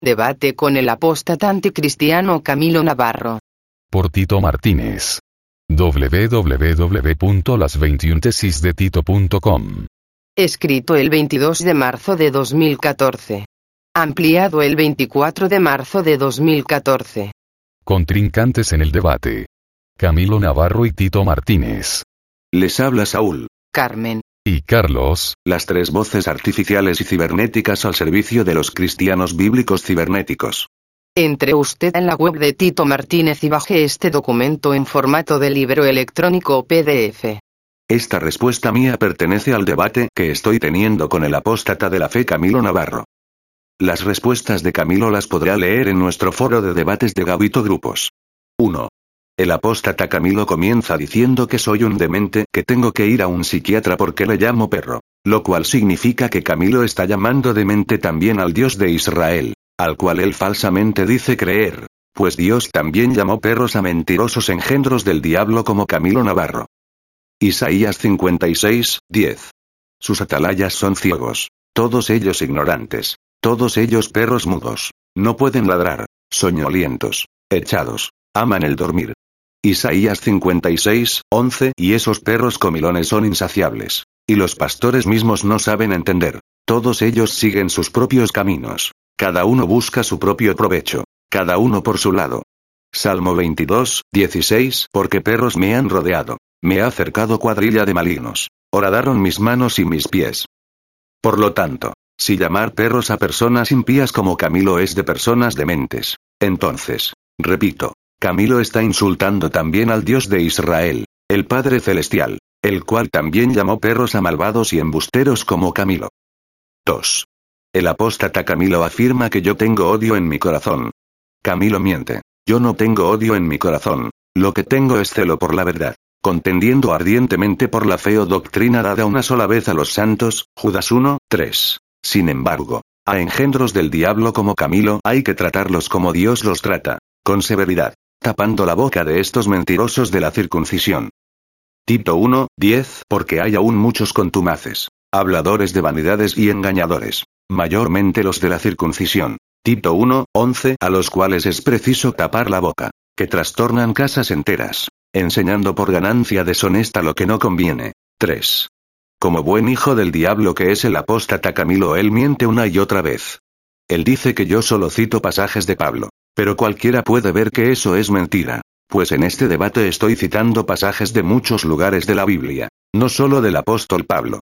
Debate con el apóstata anticristiano Camilo Navarro. Por Tito Martínez. www.las21tesisdetito.com. Escrito el 22 de marzo de 2014. Ampliado el 24 de marzo de 2014. Contrincantes en el debate: Camilo Navarro y Tito Martínez. Les habla Saúl, Carmen y Carlos, las tres voces artificiales y cibernéticas al servicio de los cristianos bíblicos cibernéticos. Entre usted en la web de Tito Martínez y baje este documento en formato de libro electrónico o PDF. Esta respuesta mía pertenece al debate que estoy teniendo con el apóstata de la fe Camilo Navarro. Las respuestas de Camilo las podrá leer en nuestro foro de debates de Gabito Grupos. 1. El apóstata Camilo comienza diciendo que soy un demente, que tengo que ir a un psiquiatra porque le llamo perro. Lo cual significa que Camilo está llamando demente también al Dios de Israel, al cual él falsamente dice creer, pues Dios también llamó perros a mentirosos engendros del diablo como Camilo Navarro. Isaías 56, 10. Sus atalayas son ciegos, todos ellos ignorantes, todos ellos perros mudos, no pueden ladrar, soñolientos, echados, aman el dormir. Isaías 56, 11. Y esos perros comilones son insaciables, y los pastores mismos no saben entender, todos ellos siguen sus propios caminos, cada uno busca su propio provecho, cada uno por su lado. Salmo 22, 16. Porque perros me han rodeado, me ha cercado cuadrilla de malignos, horadaron mis manos y mis pies. Por lo tanto, si llamar perros a personas impías como Camilo es de personas dementes, entonces, repito, Camilo está insultando también al Dios de Israel, el Padre Celestial, el cual también llamó perros a malvados y embusteros como Camilo. 2. El apóstata Camilo afirma que yo tengo odio en mi corazón. Camilo miente, yo no tengo odio en mi corazón, lo que tengo es celo por la verdad, contendiendo ardientemente por la fe o doctrina dada una sola vez a los santos, Judas 1, 3. Sin embargo, a engendros del diablo como Camilo hay que tratarlos como Dios los trata, con severidad, tapando la boca de estos mentirosos de la circuncisión. Tito 1, 10. Porque hay aún muchos contumaces, habladores de vanidades y engañadores, mayormente los de la circuncisión. Tito 1, 11. A los cuales es preciso tapar la boca, que trastornan casas enteras, enseñando por ganancia deshonesta lo que no conviene. 3. Como buen hijo del diablo que es el apóstata Camilo, él miente una y otra vez. Él dice que yo solo cito pasajes de Pablo, pero cualquiera puede ver que eso es mentira, pues en este debate estoy citando pasajes de muchos lugares de la Biblia, no solo del apóstol Pablo.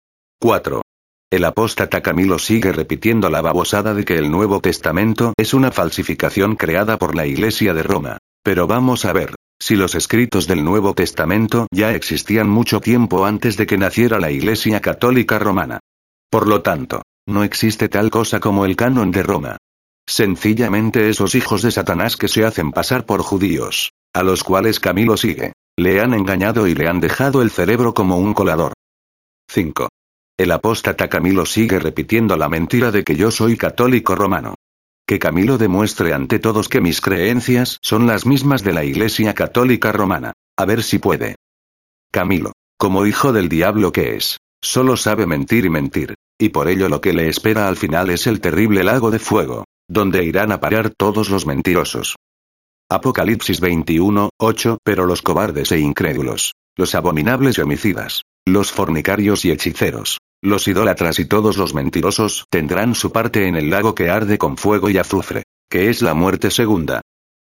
4. El apóstata Camilo sigue repitiendo la babosada de que el Nuevo Testamento es una falsificación creada por la Iglesia de Roma, pero vamos a ver, si los escritos del Nuevo Testamento ya existían mucho tiempo antes de que naciera la Iglesia Católica Romana. Por lo tanto, no existe tal cosa como el canon de Roma. Sencillamente esos hijos de Satanás que se hacen pasar por judíos, a los cuales Camilo sigue, le han engañado y le han dejado el cerebro como un colador. 5. El apóstata Camilo sigue repitiendo la mentira de que yo soy católico romano. Que Camilo demuestre ante todos que mis creencias son las mismas de la Iglesia Católica Romana, a ver si puede. Camilo, como hijo del diablo que es, solo sabe mentir y mentir, y por ello lo que le espera al final es el terrible lago de fuego, donde irán a parar todos los mentirosos. Apocalipsis 21, 8. Pero los cobardes e incrédulos, los abominables y homicidas, los fornicarios y hechiceros, los idólatras y todos los mentirosos tendrán su parte en el lago que arde con fuego y azufre, que es la muerte segunda.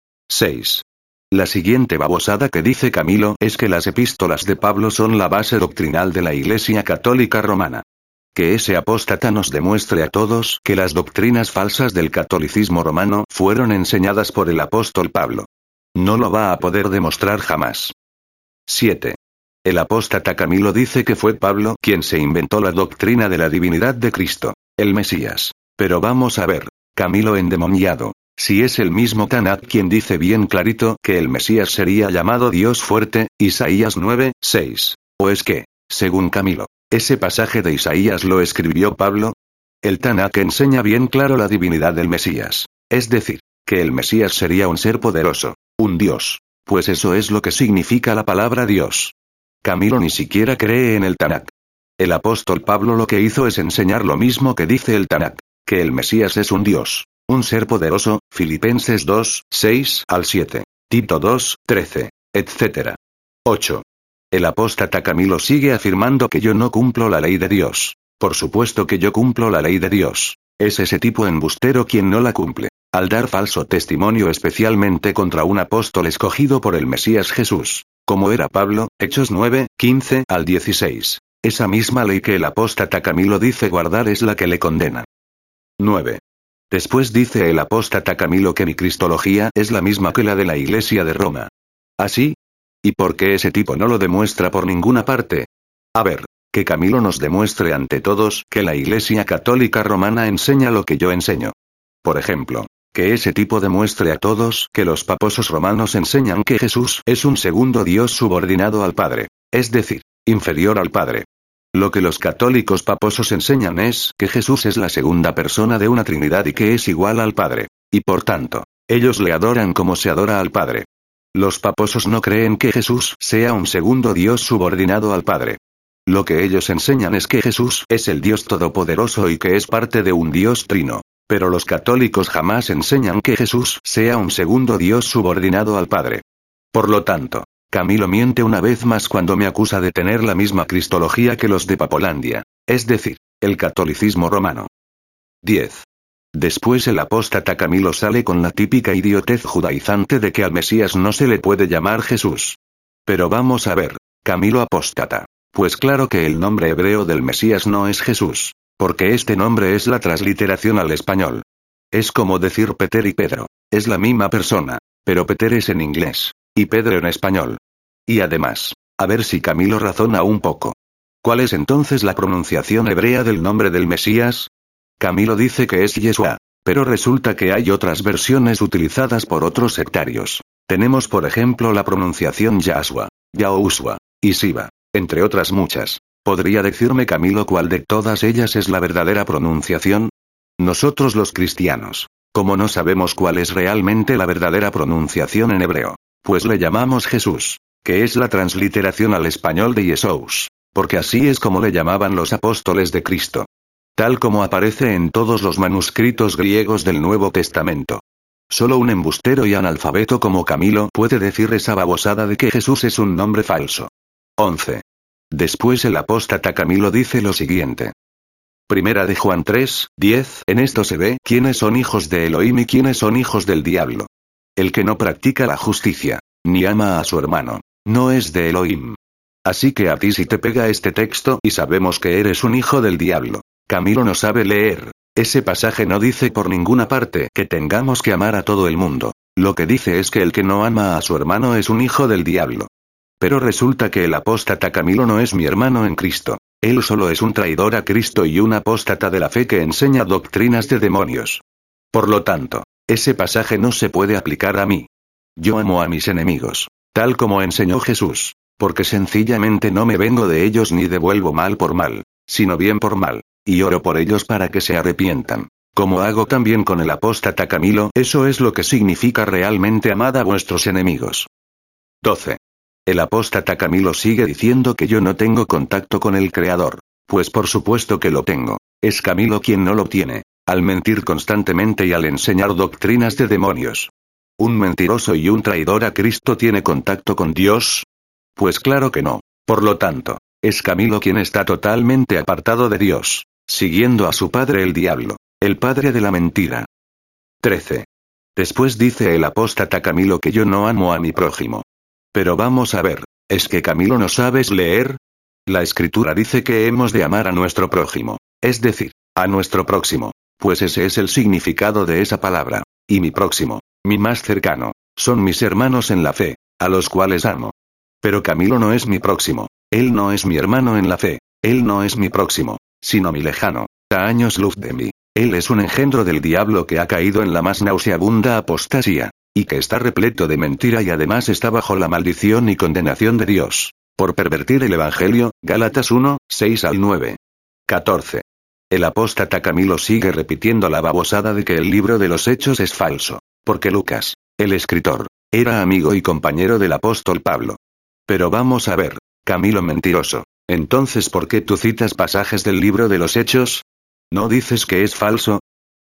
6. La siguiente babosada que dice Camilo es que las epístolas de Pablo son la base doctrinal de la Iglesia Católica Romana. Que ese apóstata nos demuestre a todos que las doctrinas falsas del catolicismo romano fueron enseñadas por el apóstol Pablo. No lo va a poder demostrar jamás. 7. El apóstata Camilo dice que fue Pablo quien se inventó la doctrina de la divinidad de Cristo, el Mesías. Pero vamos a ver, Camilo endemoniado, si es el mismo Tanakh quien dice bien clarito que el Mesías sería llamado Dios fuerte, Isaías 9, 6. ¿O es que, según Camilo, ese pasaje de Isaías lo escribió Pablo? El Tanakh enseña bien claro la divinidad del Mesías, es decir, que el Mesías sería un ser poderoso, un Dios, pues eso es lo que significa la palabra Dios. Camilo ni siquiera cree en el Tanakh. El apóstol Pablo lo que hizo es enseñar lo mismo que dice el Tanakh, que el Mesías es un Dios, Un ser poderoso, Filipenses 2, 6 al 7. Tito 2, 13, etc. 8. El apóstata Camilo sigue afirmando que yo no cumplo la ley de Dios. Por supuesto que yo cumplo la ley de Dios. Es ese tipo embustero quien no la cumple, al dar falso testimonio especialmente contra un apóstol escogido por el Mesías Jesús, como era Pablo, Hechos 9, 15 al 16. Esa misma ley que el apóstata Camilo dice guardar es la que le condena. 9. Después dice el apóstata Camilo que mi cristología es la misma que la de la Iglesia de Roma. ¿Así? ¿Y por qué ese tipo no lo demuestra por ninguna parte? A ver, que Camilo nos demuestre ante todos que la Iglesia Católica Romana enseña lo que yo enseño. Por ejemplo, que ese tipo demuestre a todos que los paposos romanos enseñan que Jesús es un segundo Dios subordinado al Padre, es decir, inferior al Padre. Lo que los católicos paposos enseñan es que Jesús es la segunda persona de una Trinidad y que es igual al Padre, y por tanto, ellos le adoran como se adora al Padre. Los paposos no creen que Jesús sea un segundo Dios subordinado al Padre. Lo que ellos enseñan es que Jesús es el Dios Todopoderoso y que es parte de un Dios trino. Pero los católicos jamás enseñan que Jesús sea un segundo Dios subordinado al Padre. Por lo tanto, Camilo miente una vez más cuando me acusa de tener la misma cristología que los de Papolandia, es decir, el catolicismo romano. 10. Después el apóstata Camilo sale con la típica idiotez judaizante de que al Mesías no se le puede llamar Jesús. Pero vamos a ver, Camilo apóstata. Pues claro que el nombre hebreo del Mesías no es Jesús, porque este nombre es la transliteración al español. Es como decir Peter y Pedro, es la misma persona, pero Peter es en inglés, y Pedro en español. Y además, a ver si Camilo razona un poco. ¿Cuál es entonces la pronunciación hebrea del nombre del Mesías? Camilo dice que es Yeshua, pero resulta que hay otras versiones utilizadas por otros sectarios. Tenemos por ejemplo la pronunciación Yahshua, Yahushua, y Siva, entre otras muchas. ¿Podría decirme Camilo cuál de todas ellas es la verdadera pronunciación? Nosotros los cristianos, como no sabemos cuál es realmente la verdadera pronunciación en hebreo, pues le llamamos Jesús, que es la transliteración al español de Jesús, porque así es como le llamaban los apóstoles de Cristo. Tal como aparece en todos los manuscritos griegos del Nuevo Testamento. Solo un embustero y analfabeto como Camilo puede decir esa babosada de que Jesús es un nombre falso. 11. Después el apóstata Camilo dice lo siguiente. Primera de Juan 3, 10. En esto se ve quiénes son hijos de Elohim y quiénes son hijos del diablo. El que no practica la justicia, ni ama a su hermano, no es de Elohim. Así que a ti si te pega este texto y sabemos que eres un hijo del diablo. Camilo no sabe leer. Ese pasaje no dice por ninguna parte que tengamos que amar a todo el mundo. Lo que dice es que el que no ama a su hermano es un hijo del diablo. Pero resulta que el apóstata Camilo no es mi hermano en Cristo. Él solo es un traidor a Cristo y un apóstata de la fe que enseña doctrinas de demonios. Por lo tanto, ese pasaje no se puede aplicar a mí. Yo amo a mis enemigos, tal como enseñó Jesús, porque sencillamente no me vengo de ellos ni devuelvo mal por mal, sino bien por mal, y oro por ellos para que se arrepientan. Como hago también con el apóstata Camilo, eso es lo que significa realmente amad a vuestros enemigos. 12. El apóstata Camilo sigue diciendo que yo no tengo contacto con el Creador. Pues por supuesto que lo tengo. Es Camilo quien no lo tiene, al mentir constantemente y al enseñar doctrinas de demonios. ¿Un mentiroso y un traidor a Cristo tiene contacto con Dios? Pues claro que no. Por lo tanto, es Camilo quien está totalmente apartado de Dios, siguiendo a su padre el diablo, el padre de la mentira. 13. Después dice el apóstata Camilo que yo no amo a mi prójimo. Pero vamos a ver, ¿es que Camilo no sabes leer? La escritura dice que hemos de amar a nuestro prójimo, es decir, a nuestro próximo, pues ese es el significado de esa palabra, y mi próximo, mi más cercano, son mis hermanos en la fe, a los cuales amo. Pero Camilo no es mi próximo, él no es mi hermano en la fe, él no es mi próximo, sino mi lejano, a años luz de mí, él es un engendro del diablo que ha caído en la más nauseabunda apostasía. Y que está repleto de mentira y además está bajo la maldición y condenación de Dios, por pervertir el Evangelio, Gálatas 1, 6 al 9. 14. El apóstata Camilo sigue repitiendo la babosada de que el libro de los Hechos es falso, porque Lucas, el escritor, era amigo y compañero del apóstol Pablo. Pero vamos a ver, Camilo mentiroso, entonces ¿por qué tú citas pasajes del libro de los Hechos? ¿No dices que es falso?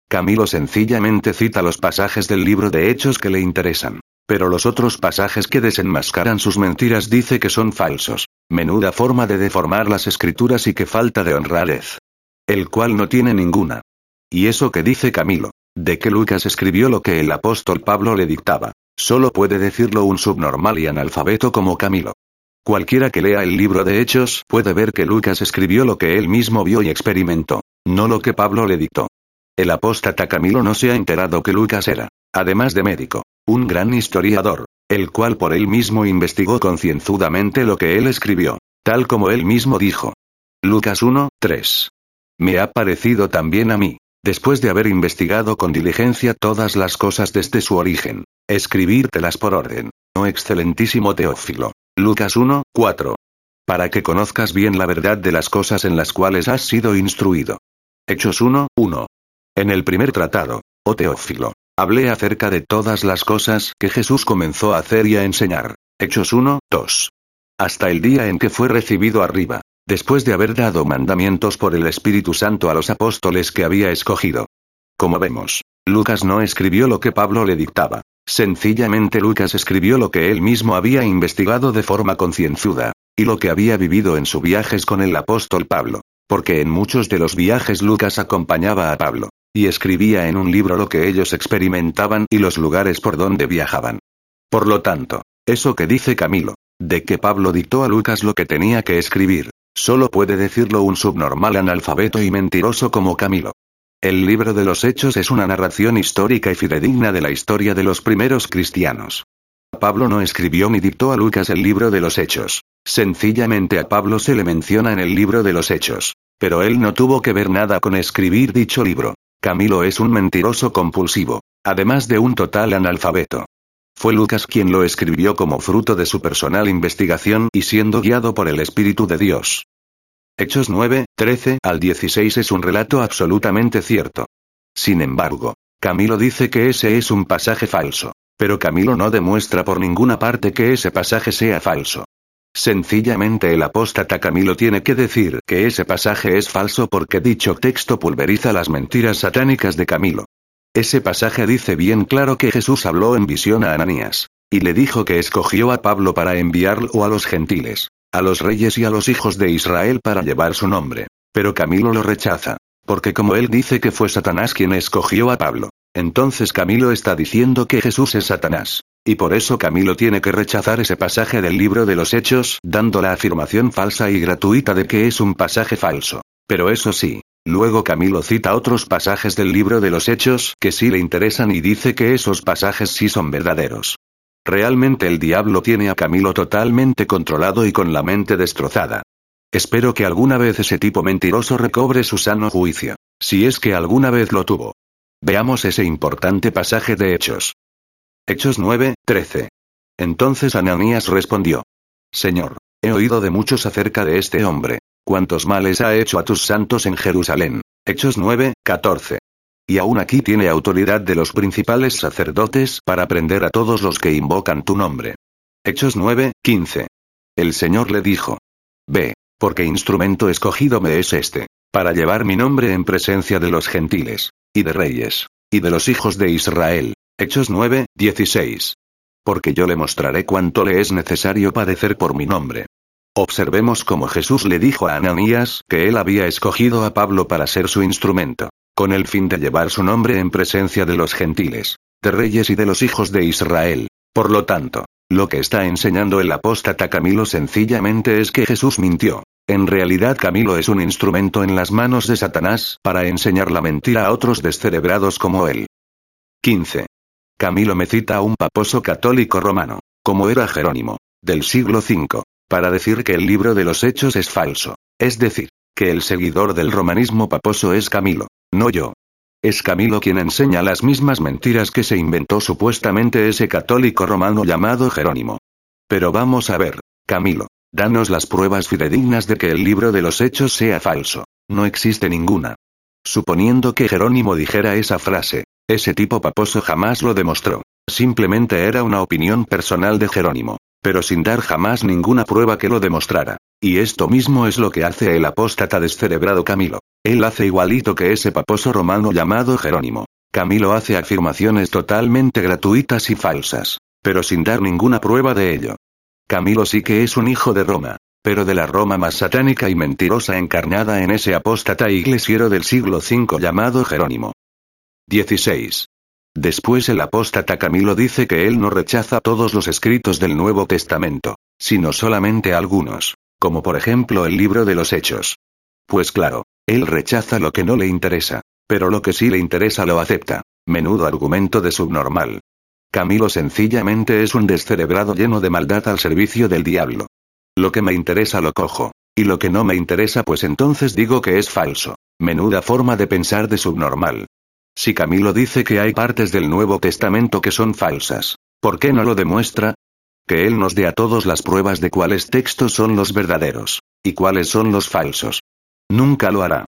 Camilo sencillamente cita los pasajes del libro de Hechos que le interesan. Pero los otros pasajes que desenmascaran sus mentiras dice que son falsos. Menuda forma de deformar las escrituras y qué falta de honradez. El cual no tiene ninguna. Y eso que dice Camilo, de que Lucas escribió lo que el apóstol Pablo le dictaba, solo puede decirlo un subnormal y analfabeto como Camilo. Cualquiera que lea el libro de Hechos puede ver que Lucas escribió lo que él mismo vio y experimentó, no lo que Pablo le dictó. El apóstata Camilo no se ha enterado que Lucas era, además de médico, un gran historiador, el cual por él mismo investigó concienzudamente lo que él escribió, tal como él mismo dijo. Lucas 1:3. Me ha parecido también a mí, después de haber investigado con diligencia todas las cosas desde su origen, escribírtelas por orden, oh excelentísimo Teófilo. Lucas 1:4. Para que conozcas bien la verdad de las cosas en las cuales has sido instruido. Hechos 1:1. En el primer tratado, oh Teófilo, hablé acerca de todas las cosas que Jesús comenzó a hacer y a enseñar. Hechos 1:2. Hasta el día en que fue recibido arriba, después de haber dado mandamientos por el Espíritu Santo a los apóstoles que había escogido. Como vemos, Lucas no escribió lo que Pablo le dictaba. Sencillamente Lucas escribió lo que él mismo había investigado de forma concienzuda, y lo que había vivido en sus viajes con el apóstol Pablo, porque en muchos de los viajes Lucas acompañaba a Pablo, y escribía en un libro lo que ellos experimentaban y los lugares por donde viajaban. Por lo tanto, eso que dice Camilo, de que Pablo dictó a Lucas lo que tenía que escribir, solo puede decirlo un subnormal analfabeto y mentiroso como Camilo. El libro de los Hechos es una narración histórica y fidedigna de la historia de los primeros cristianos. Pablo no escribió ni dictó a Lucas el libro de los Hechos. Sencillamente a Pablo se le menciona en el libro de los Hechos. Pero él no tuvo que ver nada con escribir dicho libro. Camilo es un mentiroso compulsivo, además de un total analfabeto. Fue Lucas quien lo escribió como fruto de su personal investigación y siendo guiado por el Espíritu de Dios. Hechos 9:13-16 es un relato absolutamente cierto. Sin embargo, Camilo dice que ese es un pasaje falso. Pero Camilo no demuestra por ninguna parte que ese pasaje sea falso. Sencillamente el apóstata Camilo tiene que decir que ese pasaje es falso porque dicho texto pulveriza las mentiras satánicas de Camilo. Ese pasaje dice bien claro que Jesús habló en visión a Ananías, y le dijo que escogió a Pablo para enviarlo a los gentiles, a los reyes y a los hijos de Israel para llevar su nombre. Pero Camilo lo rechaza, porque como él dice que fue Satanás quien escogió a Pablo, entonces Camilo está diciendo que Jesús es Satanás. Y por eso Camilo tiene que rechazar ese pasaje del libro de los Hechos, dando la afirmación falsa y gratuita de que es un pasaje falso. Pero eso sí, luego Camilo cita otros pasajes del libro de los Hechos que sí le interesan y dice que esos pasajes sí son verdaderos. Realmente el diablo tiene a Camilo totalmente controlado y con la mente destrozada. Espero que alguna vez ese tipo mentiroso recobre su sano juicio, si es que alguna vez lo tuvo. Veamos ese importante pasaje de Hechos. Hechos 9:13. Entonces Ananías respondió: Señor, he oído de muchos acerca de este hombre, cuántos males ha hecho a tus santos en Jerusalén. Hechos 9:14. Y aún aquí tiene autoridad de los principales sacerdotes para prender a todos los que invocan tu nombre. Hechos 9:15. El Señor le dijo: Ve, porque instrumento escogido me es este, para llevar mi nombre en presencia de los gentiles, y de reyes, y de los hijos de Israel. Hechos 9:16. Porque yo le mostraré cuánto le es necesario padecer por mi nombre. Observemos cómo Jesús le dijo a Ananías que él había escogido a Pablo para ser su instrumento, con el fin de llevar su nombre en presencia de los gentiles, de reyes y de los hijos de Israel. Por lo tanto, lo que está enseñando el apóstata Camilo sencillamente es que Jesús mintió. En realidad Camilo es un instrumento en las manos de Satanás para enseñar la mentira a otros descerebrados como él. 15. Camilo me cita a un paposo católico romano, como era Jerónimo, del siglo V, para decir que el libro de los Hechos es falso. Es decir, que el seguidor del romanismo paposo es Camilo, no yo. Es Camilo quien enseña las mismas mentiras que se inventó supuestamente ese católico romano llamado Jerónimo. Pero vamos a ver, Camilo, danos las pruebas fidedignas de que el libro de los Hechos sea falso. No existe ninguna. Suponiendo que Jerónimo dijera esa frase, ese tipo paposo jamás lo demostró. Simplemente era una opinión personal de Jerónimo, pero sin dar jamás ninguna prueba que lo demostrara. Y esto mismo es lo que hace el apóstata descerebrado Camilo. Él hace igualito que ese paposo romano llamado Jerónimo. Camilo hace afirmaciones totalmente gratuitas y falsas, pero sin dar ninguna prueba de ello. Camilo sí que es un hijo de Roma, pero de la Roma más satánica y mentirosa encarnada en ese apóstata iglesiero del siglo V llamado Jerónimo. 16. Después el apóstata Camilo dice que él no rechaza todos los escritos del Nuevo Testamento, sino solamente algunos, como por ejemplo el libro de los Hechos. Pues claro, él rechaza lo que no le interesa, pero lo que sí le interesa lo acepta. Menudo argumento de subnormal. Camilo sencillamente es un descerebrado lleno de maldad al servicio del diablo. Lo que me interesa lo cojo, y lo que no me interesa pues entonces digo que es falso. Menuda forma de pensar de subnormal. Si Camilo dice que hay partes del Nuevo Testamento que son falsas, ¿por qué no lo demuestra? Que él nos dé a todos las pruebas de cuáles textos son los verdaderos, y cuáles son los falsos. Nunca lo hará.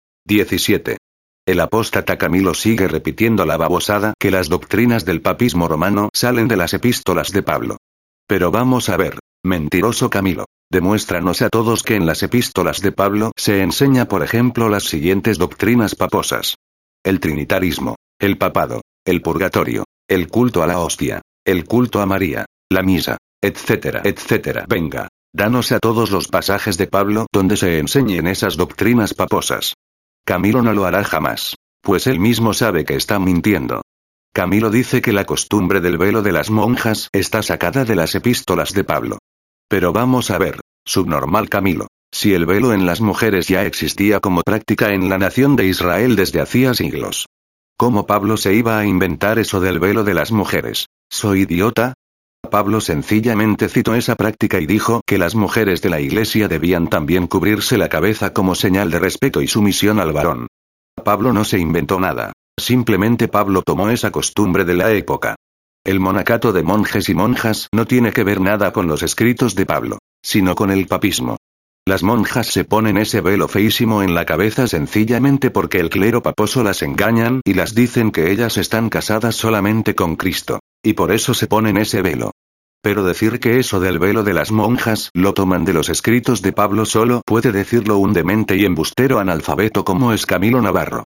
17. El apóstata Camilo sigue repitiendo la babosada que las doctrinas del papismo romano salen de las epístolas de Pablo. Pero vamos a ver, mentiroso Camilo, demuéstranos a todos que en las epístolas de Pablo se enseña por ejemplo las siguientes doctrinas paposas. El trinitarismo, el papado, el purgatorio, el culto a la hostia, el culto a María, la misa, etcétera, etcétera. Venga, danos a todos los pasajes de Pablo donde se enseñen esas doctrinas paposas. Camilo no lo hará jamás, pues él mismo sabe que está mintiendo. Camilo dice que la costumbre del velo de las monjas está sacada de las epístolas de Pablo. Pero vamos a ver, subnormal Camilo, si el velo en las mujeres ya existía como práctica en la nación de Israel desde hacía siglos. ¿Cómo Pablo se iba a inventar eso del velo de las mujeres? ¿Soy idiota? Pablo sencillamente citó esa práctica y dijo que las mujeres de la iglesia debían también cubrirse la cabeza como señal de respeto y sumisión al varón. Pablo no se inventó nada, simplemente Pablo tomó esa costumbre de la época. El monacato de monjes y monjas no tiene que ver nada con los escritos de Pablo, sino con el papismo. Las monjas se ponen ese velo feísimo en la cabeza sencillamente porque el clero paposo las engañan y las dicen que ellas están casadas solamente con Cristo, y por eso se ponen ese velo. Pero decir que eso del velo de las monjas lo toman de los escritos de Pablo solo puede decirlo un demente y embustero analfabeto como es Camilo Navarro.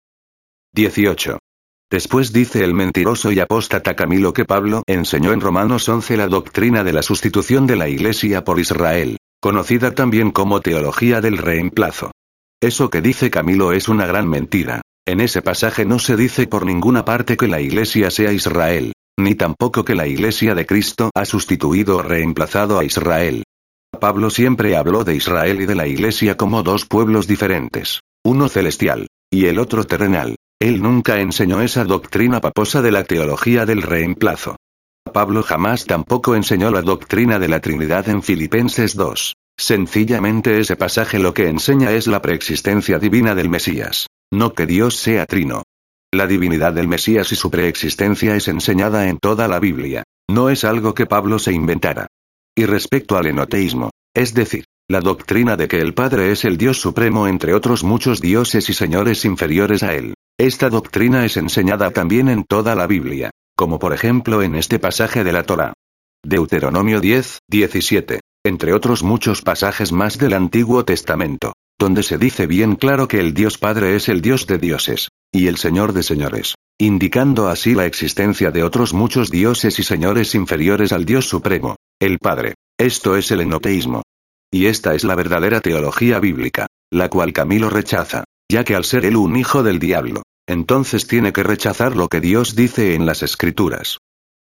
18. Después dice el mentiroso y apóstata Camilo que Pablo enseñó en Romanos 11 la doctrina de la sustitución de la Iglesia por Israel, conocida también como teología del reemplazo. Eso que dice Camilo es una gran mentira. En ese pasaje no se dice por ninguna parte que la Iglesia sea Israel, ni tampoco que la Iglesia de Cristo ha sustituido o reemplazado a Israel. Pablo siempre habló de Israel y de la Iglesia como dos pueblos diferentes, uno celestial, y el otro terrenal. Él nunca enseñó esa doctrina paposa de la teología del reemplazo. Pablo jamás tampoco enseñó la doctrina de la Trinidad en Filipenses 2. Sencillamente ese pasaje lo que enseña es la preexistencia divina del Mesías, no que Dios sea trino. La divinidad del Mesías y su preexistencia es enseñada en toda la Biblia, no es algo que Pablo se inventara. Y respecto al enoteísmo, es decir, la doctrina de que el Padre es el Dios supremo entre otros muchos dioses y señores inferiores a él, esta doctrina es enseñada también en toda la Biblia, como por ejemplo en este pasaje de la Torá. Deuteronomio 10, 17, entre otros muchos pasajes más del Antiguo Testamento, donde se dice bien claro que el Dios Padre es el Dios de dioses, y el Señor de señores, indicando así la existencia de otros muchos dioses y señores inferiores al Dios Supremo, el Padre. Esto es el enoteísmo. Y esta es la verdadera teología bíblica, la cual Camilo rechaza, ya que al ser él un hijo del diablo, entonces tiene que rechazar lo que Dios dice en las Escrituras.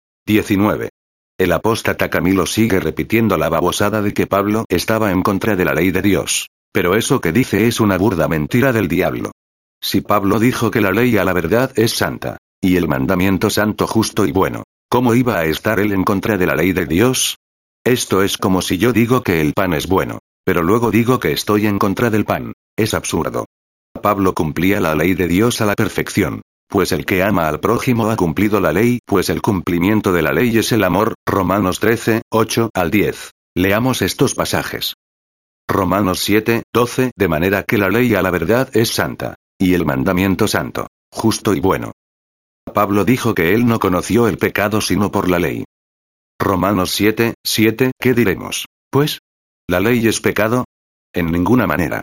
19. El apóstata Camilo sigue repitiendo la babosada de que Pablo estaba en contra de la ley de Dios, pero eso que dice es una burda mentira del diablo. Si Pablo dijo que la ley a la verdad es santa, y el mandamiento santo justo y bueno, ¿cómo iba a estar él en contra de la ley de Dios? Esto es como si yo digo que el pan es bueno, pero luego digo que estoy en contra del pan. Es absurdo. Pablo cumplía la ley de Dios a la perfección, pues el que ama al prójimo ha cumplido la ley, pues el cumplimiento de la ley es el amor. Romanos 13, 8 al 10. Leamos estos pasajes. Romanos 7, 12. De manera que la ley a la verdad es santa, y el mandamiento santo, justo y bueno. Pablo dijo que él no conoció el pecado sino por la ley. Romanos 7, 7. ¿Qué diremos? Pues, ¿la ley es pecado? En ninguna manera.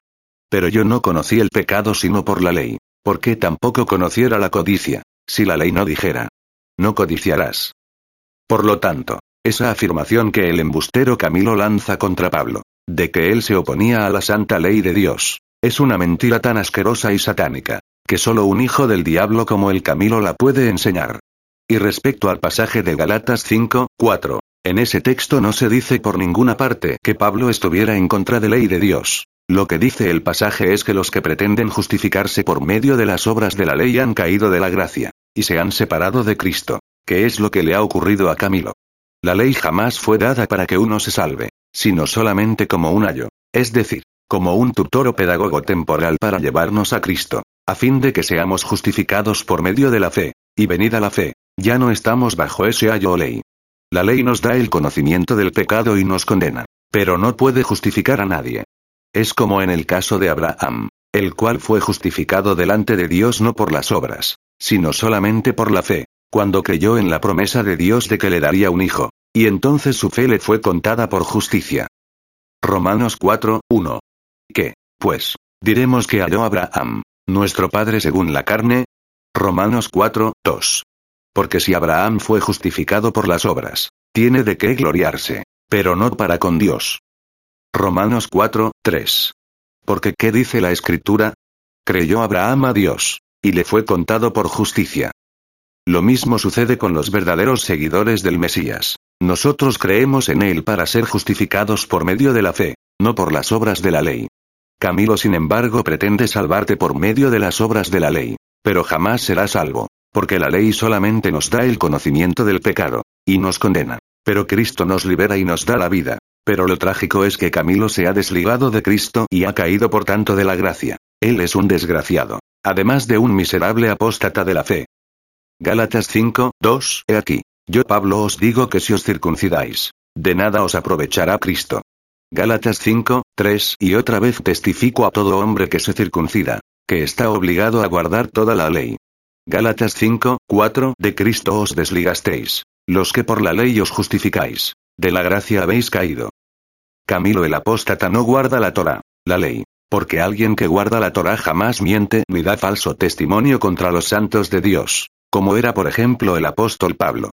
Pero yo no conocí el pecado sino por la ley. ¿Por qué tampoco conociera la codicia? Si la ley no dijera, no codiciarás. Por lo tanto, esa afirmación que el embustero Camilo lanza contra Pablo, de que él se oponía a la santa ley de Dios, es una mentira tan asquerosa y satánica, que solo un hijo del diablo como el Camilo la puede enseñar. Y respecto al pasaje de Gálatas 5:4, en ese texto no se dice por ninguna parte que Pablo estuviera en contra de ley de Dios. Lo que dice el pasaje es que los que pretenden justificarse por medio de las obras de la ley han caído de la gracia, y se han separado de Cristo, que es lo que le ha ocurrido a Camilo. La ley jamás fue dada para que uno se salve, sino solamente como un ayo, es decir, como un tutor o pedagogo temporal para llevarnos a Cristo, a fin de que seamos justificados por medio de la fe, y venida la fe, ya no estamos bajo ese ayo o ley. La ley nos da el conocimiento del pecado y nos condena, pero no puede justificar a nadie. Es como en el caso de Abraham, el cual fue justificado delante de Dios no por las obras, sino solamente por la fe, cuando creyó en la promesa de Dios de que le daría un hijo, y entonces su fe le fue contada por justicia. Romanos 4:1. ¿Qué, pues, diremos que halló Abraham, nuestro padre según la carne? Romanos 4:2. Porque si Abraham fue justificado por las obras, tiene de qué gloriarse, pero no para con Dios. Romanos 4:3. Porque ¿qué dice la Escritura? Creyó Abraham a Dios, y le fue contado por justicia. Lo mismo sucede con los verdaderos seguidores del Mesías. Nosotros creemos en él para ser justificados por medio de la fe, no por las obras de la ley. Camilo sin embargo pretende salvarte por medio de las obras de la ley, pero jamás será salvo, porque la ley solamente nos da el conocimiento del pecado, y nos condena, pero Cristo nos libera y nos da la vida. Pero lo trágico es que Camilo se ha desligado de Cristo y ha caído por tanto de la gracia. Él es un desgraciado, además de un miserable apóstata de la fe. Gálatas 5:2. He aquí, yo Pablo os digo que si os circuncidáis, de nada os aprovechará Cristo. Gálatas 5:3. Y otra vez testifico a todo hombre que se circuncida, que está obligado a guardar toda la ley. Gálatas 5:4. De Cristo os desligasteis, los que por la ley os justificáis, de la gracia habéis caído. Camilo el apóstata no guarda la Torá, la ley, porque alguien que guarda la Torá jamás miente ni da falso testimonio contra los santos de Dios, como era por ejemplo el apóstol Pablo.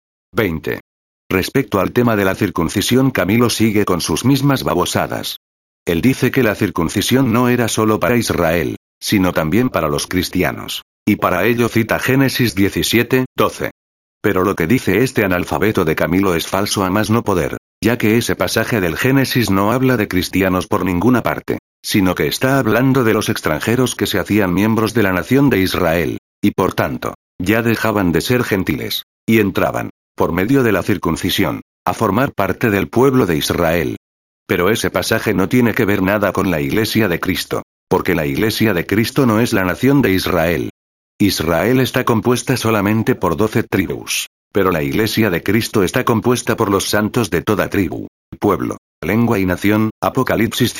20. Respecto al tema de la circuncisión, Camilo sigue con sus mismas babosadas. Él dice que la circuncisión no era solo para Israel, sino también para los cristianos, y para ello cita Génesis 17:12. Pero lo que dice este analfabeto de Camilo es falso a más no poder, ya que ese pasaje del Génesis no habla de cristianos por ninguna parte, sino que está hablando de los extranjeros que se hacían miembros de la nación de Israel, y por tanto, ya dejaban de ser gentiles, y entraban, por medio de la circuncisión, a formar parte del pueblo de Israel. Pero ese pasaje no tiene que ver nada con la Iglesia de Cristo, porque la Iglesia de Cristo no es la nación de Israel. Israel está compuesta solamente por 12 tribus, pero la Iglesia de Cristo está compuesta por los santos de toda tribu, pueblo, lengua y nación, Apocalipsis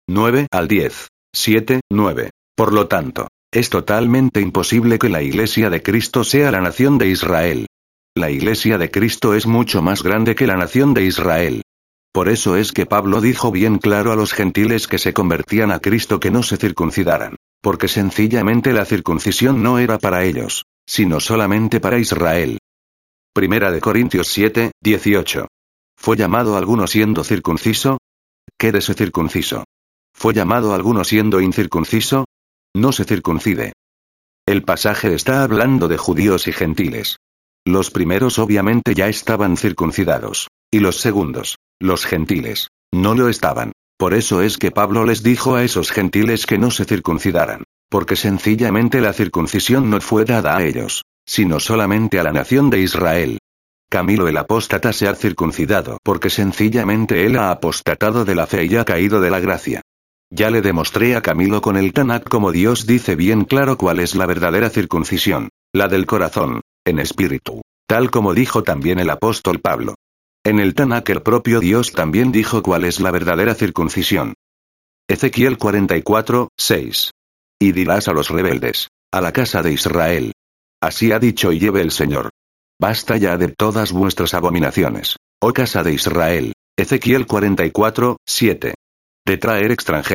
5:9-10, 7:9. Por lo tanto, es totalmente imposible que la Iglesia de Cristo sea la nación de Israel. La Iglesia de Cristo es mucho más grande que la nación de Israel. Por eso es que Pablo dijo bien claro a los gentiles que se convertían a Cristo que no se circuncidaran, porque sencillamente la circuncisión no era para ellos, sino solamente para Israel. Primera de Corintios 7:18. ¿Fue llamado alguno siendo circunciso? Quédese circunciso. ¿Fue llamado alguno siendo incircunciso? No se circuncide. El pasaje está hablando de judíos y gentiles. Los primeros obviamente ya estaban circuncidados, y los segundos, los gentiles, no lo estaban. Por eso es que Pablo les dijo a esos gentiles que no se circuncidaran, porque sencillamente la circuncisión no fue dada a ellos, sino solamente a la nación de Israel. Camilo el apóstata se ha circuncidado porque sencillamente él ha apostatado de la fe y ha caído de la gracia. Ya le demostré a Camilo con el Tanakh como Dios dice bien claro cuál es la verdadera circuncisión, la del corazón, en espíritu, tal como dijo también el apóstol Pablo. En el Tanakh el propio Dios también dijo cuál es la verdadera circuncisión. Ezequiel 44:6. Y dirás a los rebeldes, a la casa de Israel. Así ha dicho y lleve el Señor. Basta ya de todas vuestras abominaciones, oh casa de Israel. Ezequiel 44:7. De traer extranjeros,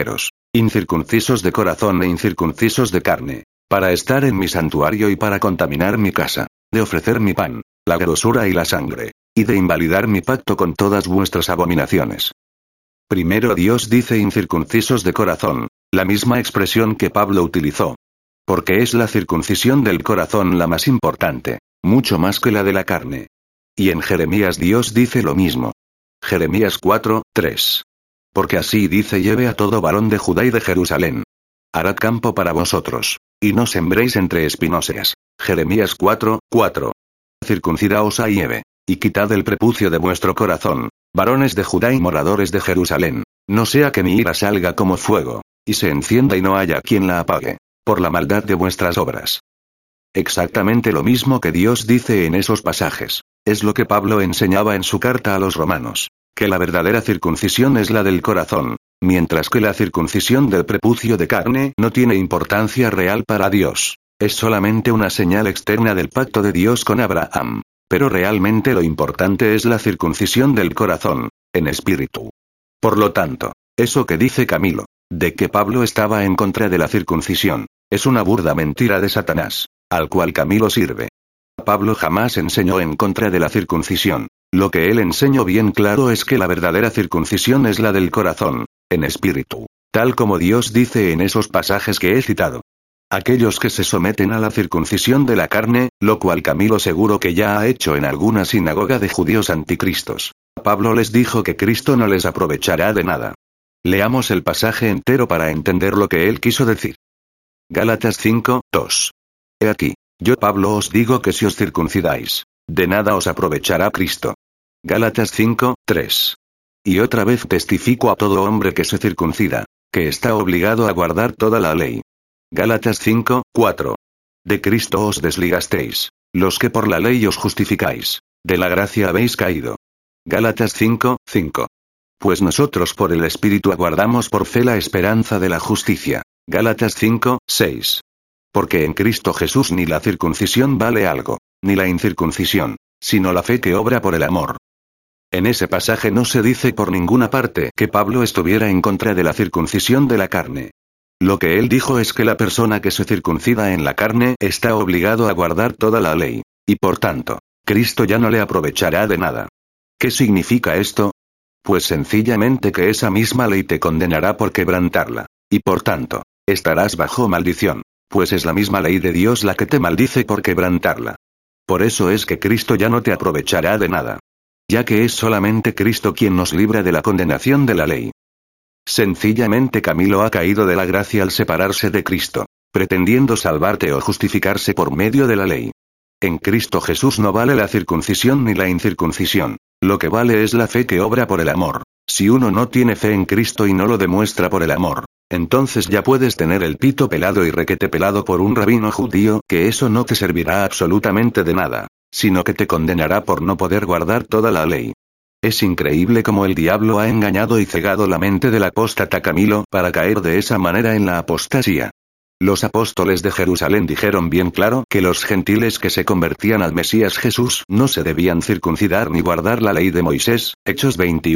incircuncisos de corazón e incircuncisos de carne, para estar en mi santuario y para contaminar mi casa, de ofrecer mi pan, la grosura y la sangre, y de invalidar mi pacto con todas vuestras abominaciones. Primero Dios dice incircuncisos de corazón, la misma expresión que Pablo utilizó. Porque es la circuncisión del corazón la más importante, mucho más que la de la carne. Y en Jeremías Dios dice lo mismo. Jeremías 4:3. Porque así dice: lleve a todo varón de Judá y de Jerusalén. Harad campo para vosotros, y no sembréis entre espinosas. Jeremías 4:4. Circuncidaos a Hieve, y quitad el prepucio de vuestro corazón, varones de Judá y moradores de Jerusalén, no sea que mi ira salga como fuego, y se encienda y no haya quien la apague, por la maldad de vuestras obras. Exactamente lo mismo que Dios dice en esos pasajes, es lo que Pablo enseñaba en su carta a los romanos, que la verdadera circuncisión es la del corazón, mientras que la circuncisión del prepucio de carne no tiene importancia real para Dios, es solamente una señal externa del pacto de Dios con Abraham, pero realmente lo importante es la circuncisión del corazón, en espíritu. Por lo tanto, eso que dice Camilo, de que Pablo estaba en contra de la circuncisión, es una burda mentira de Satanás, al cual Camilo sirve. Pablo jamás enseñó en contra de la circuncisión, lo que él enseñó bien claro es que la verdadera circuncisión es la del corazón, en espíritu, tal como Dios dice en esos pasajes que he citado. Aquellos que se someten a la circuncisión de la carne, lo cual Camilo seguro que ya ha hecho en alguna sinagoga de judíos anticristos, Pablo les dijo que Cristo no les aprovechará de nada. Leamos el pasaje entero para entender lo que él quiso decir. Gálatas 5:2. He aquí, yo Pablo os digo que si os circuncidáis, de nada os aprovechará Cristo. Gálatas 5:3. Y otra vez testifico a todo hombre que se circuncida, que está obligado a guardar toda la ley. Gálatas 5:4. De Cristo os desligasteis, los que por la ley os justificáis, de la gracia habéis caído. Gálatas 5:5. Pues nosotros por el Espíritu aguardamos por fe la esperanza de la justicia. Gálatas 5:6. Porque en Cristo Jesús ni la circuncisión vale algo, ni la incircuncisión, sino la fe que obra por el amor. En ese pasaje no se dice por ninguna parte que Pablo estuviera en contra de la circuncisión de la carne. Lo que él dijo es que la persona que se circuncida en la carne está obligado a guardar toda la ley, y por tanto, Cristo ya no le aprovechará de nada. ¿Qué significa esto? Pues sencillamente que esa misma ley te condenará por quebrantarla, y por tanto, estarás bajo maldición, pues es la misma ley de Dios la que te maldice por quebrantarla. Por eso es que Cristo ya no te aprovechará de nada, ya que es solamente Cristo quien nos libra de la condenación de la ley. Sencillamente Camilo ha caído de la gracia al separarse de Cristo, pretendiendo salvarte o justificarse por medio de la ley. En Cristo Jesús no vale la circuncisión ni la incircuncisión, lo que vale es la fe que obra por el amor. Si uno no tiene fe en Cristo y no lo demuestra por el amor, entonces ya puedes tener el pito pelado y requete pelado por un rabino judío, que eso no te servirá absolutamente de nada, sino que te condenará por no poder guardar toda la ley. Es increíble cómo el diablo ha engañado y cegado la mente del apóstata Camilo para caer de esa manera en la apostasía. Los apóstoles de Jerusalén dijeron bien claro que los gentiles que se convertían al Mesías Jesús no se debían circuncidar ni guardar la ley de Moisés, Hechos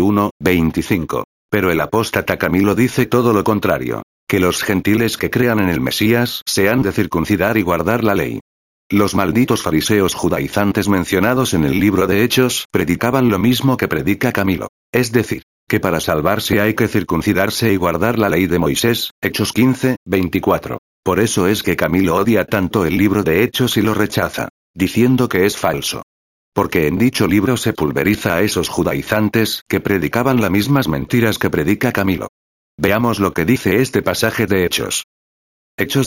21:25. Pero el apóstata Camilo dice todo lo contrario, que los gentiles que crean en el Mesías se han de circuncidar y guardar la ley. Los malditos fariseos judaizantes mencionados en el libro de Hechos predicaban lo mismo que predica Camilo, es decir, que para salvarse hay que circuncidarse y guardar la ley de Moisés, Hechos 15:24. Por eso es que Camilo odia tanto el libro de Hechos y lo rechaza, diciendo que es falso. Porque en dicho libro se pulveriza a esos judaizantes que predicaban las mismas mentiras que predica Camilo. Veamos lo que dice este pasaje de Hechos. Hechos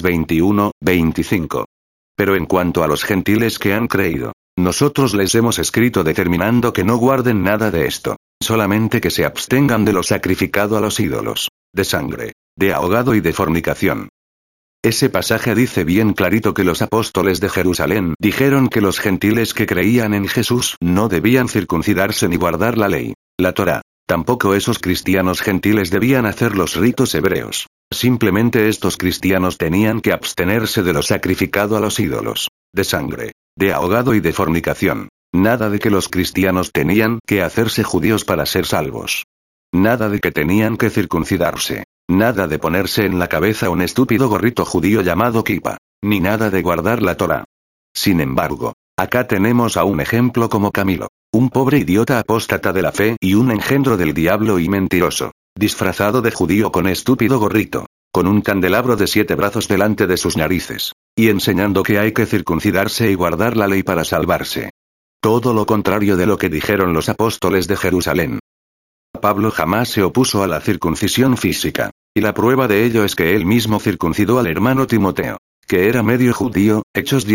21:25. Pero en cuanto a los gentiles que han creído, nosotros les hemos escrito determinando que no guarden nada de esto, solamente que se abstengan de lo sacrificado a los ídolos, de sangre, de ahogado y de fornicación. Ese pasaje dice bien clarito que los apóstoles de Jerusalén dijeron que los gentiles que creían en Jesús no debían circuncidarse ni guardar la ley, la Torá. Tampoco esos cristianos gentiles debían hacer los ritos hebreos. Simplemente estos cristianos tenían que abstenerse de lo sacrificado a los ídolos, de sangre, de ahogado y de fornicación. Nada de que los cristianos tenían que hacerse judíos para ser salvos. Nada de que tenían que circuncidarse. Nada de ponerse en la cabeza un estúpido gorrito judío llamado kipa. Ni nada de guardar la Torá. Sin embargo, acá tenemos a un ejemplo como Camilo. Un pobre idiota apóstata de la fe y un engendro del diablo y mentiroso. Disfrazado de judío con estúpido gorrito. Con un candelabro de 7 brazos delante de sus narices. Y enseñando que hay que circuncidarse y guardar la ley para salvarse. Todo lo contrario de lo que dijeron los apóstoles de Jerusalén. Pablo jamás se opuso a la circuncisión física. Y la prueba de ello es que él mismo circuncidó al hermano Timoteo, que era medio judío, Hechos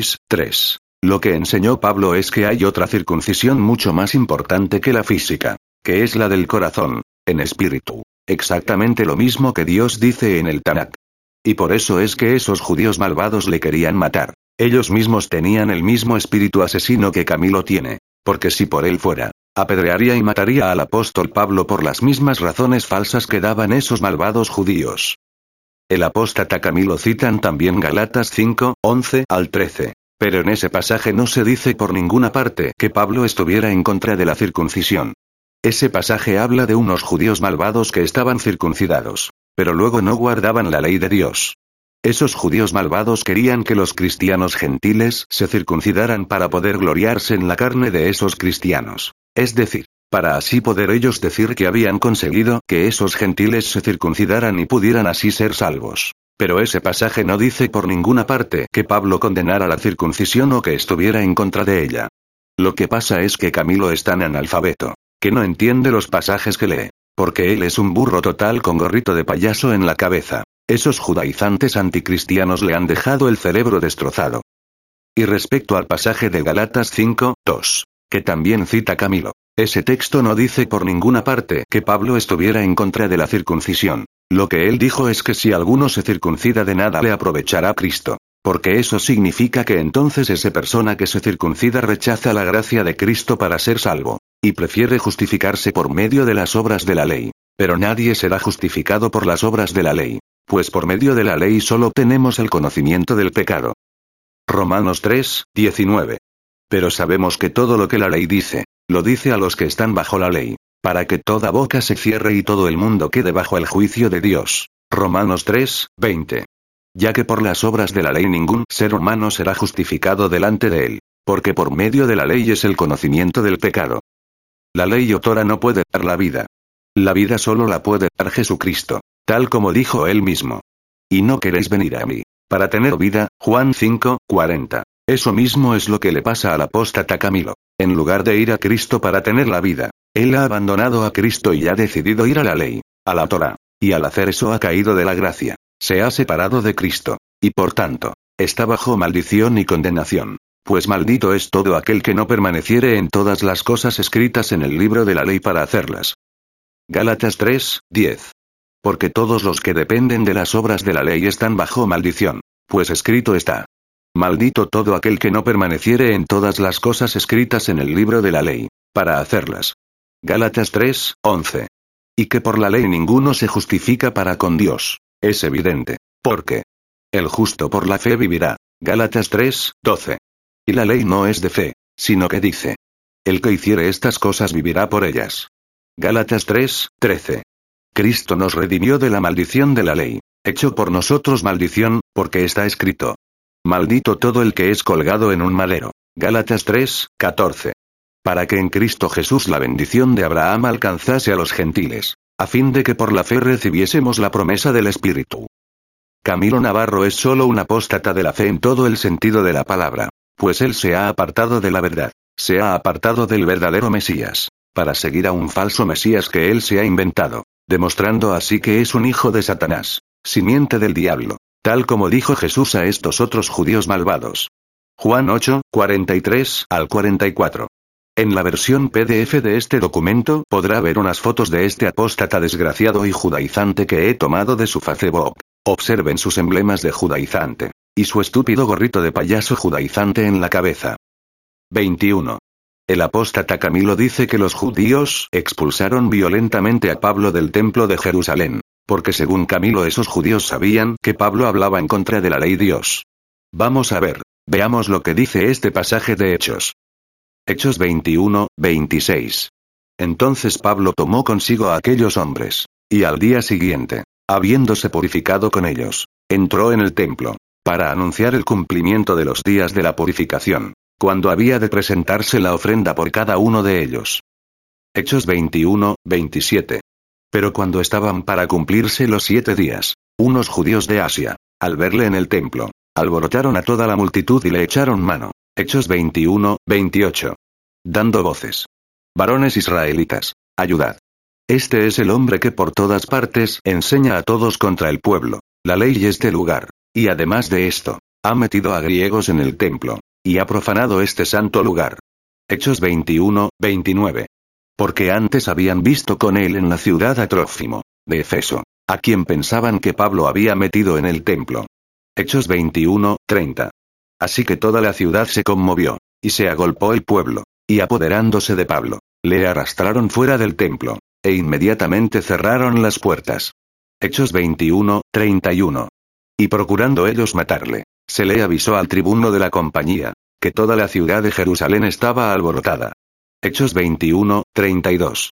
16:3. Lo que enseñó Pablo es que hay otra circuncisión mucho más importante que la física, que es la del corazón, en espíritu. Exactamente lo mismo que Dios dice en el Tanakh. Y por eso es que esos judíos malvados le querían matar. Ellos mismos tenían el mismo espíritu asesino que Camilo tiene, porque si por él fuera, apedrearía y mataría al apóstol Pablo por las mismas razones falsas que daban esos malvados judíos. El apóstata Camilo citan también Gálatas 5:11 al 13. Pero en ese pasaje no se dice por ninguna parte que Pablo estuviera en contra de la circuncisión. Ese pasaje habla de unos judíos malvados que estaban circuncidados, pero luego no guardaban la ley de Dios. Esos judíos malvados querían que los cristianos gentiles se circuncidaran para poder gloriarse en la carne de esos cristianos. Es decir, para así poder ellos decir que habían conseguido que esos gentiles se circuncidaran y pudieran así ser salvos. Pero ese pasaje no dice por ninguna parte que Pablo condenara la circuncisión o que estuviera en contra de ella. Lo que pasa es que Camilo es tan analfabeto, que no entiende los pasajes que lee, porque él es un burro total con gorrito de payaso en la cabeza. Esos judaizantes anticristianos le han dejado el cerebro destrozado. Y respecto al pasaje de Gálatas 5:2, que también cita Camilo, ese texto no dice por ninguna parte que Pablo estuviera en contra de la circuncisión. Lo que él dijo es que si alguno se circuncida de nada le aprovechará Cristo, porque eso significa que entonces esa persona que se circuncida rechaza la gracia de Cristo para ser salvo, y prefiere justificarse por medio de las obras de la ley. Pero nadie será justificado por las obras de la ley, pues por medio de la ley solo tenemos el conocimiento del pecado. Romanos 3:19. Pero sabemos que todo lo que la ley dice, lo dice a los que están bajo la ley, para que toda boca se cierre y todo el mundo quede bajo el juicio de Dios. Romanos 3:20. Ya que por las obras de la ley ningún ser humano será justificado delante de él, porque por medio de la ley es el conocimiento del pecado. La ley o Torah no puede dar la vida. La vida solo la puede dar Jesucristo, tal como dijo él mismo. Y no queréis venir a mí, para tener vida, Juan 5:40. Eso mismo es lo que le pasa al apóstata Camilo. En lugar de ir a Cristo para tener la vida, él ha abandonado a Cristo y ha decidido ir a la ley, a la Torá, y al hacer eso ha caído de la gracia, se ha separado de Cristo, y por tanto, está bajo maldición y condenación. Pues maldito es todo aquel que no permaneciere en todas las cosas escritas en el libro de la ley para hacerlas. Gálatas 3:10. Porque todos los que dependen de las obras de la ley están bajo maldición, pues escrito está. Maldito todo aquel que no permaneciere en todas las cosas escritas en el libro de la ley, para hacerlas. Gálatas 3:11. Y que por la ley ninguno se justifica para con Dios, es evidente, porque el justo por la fe vivirá. Gálatas 3:12. Y la ley no es de fe, sino que dice: el que hiciere estas cosas vivirá por ellas. Gálatas 3:13. Cristo nos redimió de la maldición de la ley, hecho por nosotros maldición, porque está escrito: maldito todo el que es colgado en un madero. Gálatas 3:14. Para que en Cristo Jesús la bendición de Abraham alcanzase a los gentiles, a fin de que por la fe recibiésemos la promesa del Espíritu. Camilo Navarro es solo un apóstata de la fe en todo el sentido de la palabra, pues él se ha apartado de la verdad, se ha apartado del verdadero Mesías, para seguir a un falso Mesías que él se ha inventado, demostrando así que es un hijo de Satanás, simiente del diablo, tal como dijo Jesús a estos otros judíos malvados. Juan 8:43 al 44. En la versión PDF de este documento podrá ver unas fotos de este apóstata desgraciado y judaizante que he tomado de su Facebook. Observen sus emblemas de judaizante, y su estúpido gorrito de payaso judaizante en la cabeza. 21. El apóstata Camilo dice que los judíos expulsaron violentamente a Pablo del templo de Jerusalén, porque según Camilo esos judíos sabían que Pablo hablaba en contra de la ley de Dios. Vamos a ver, veamos lo que dice este pasaje de Hechos. Hechos 21:26. Entonces Pablo tomó consigo a aquellos hombres, y al día siguiente, habiéndose purificado con ellos, entró en el templo, para anunciar el cumplimiento de los días de la purificación, cuando había de presentarse la ofrenda por cada uno de ellos. Hechos 21, 27. Pero cuando estaban para cumplirse los 7 días, unos judíos de Asia, al verle en el templo, alborotaron a toda la multitud y le echaron mano. Hechos 21, 28. Dando voces. Varones israelitas, ayudad. Este es el hombre que por todas partes enseña a todos contra el pueblo, la ley y este lugar, y además de esto, ha metido a griegos en el templo, y ha profanado este santo lugar. Hechos 21, 29. Porque antes habían visto con él en la ciudad a Trófimo, de Efeso, a quien pensaban que Pablo había metido en el templo. Hechos 21, 30. Así que toda la ciudad se conmovió, y se agolpó el pueblo, y apoderándose de Pablo, le arrastraron fuera del templo, e inmediatamente cerraron las puertas. Hechos 21, 31. Y procurando ellos matarle, se le avisó al tribuno de la compañía, que toda la ciudad de Jerusalén estaba alborotada. Hechos 21, 32.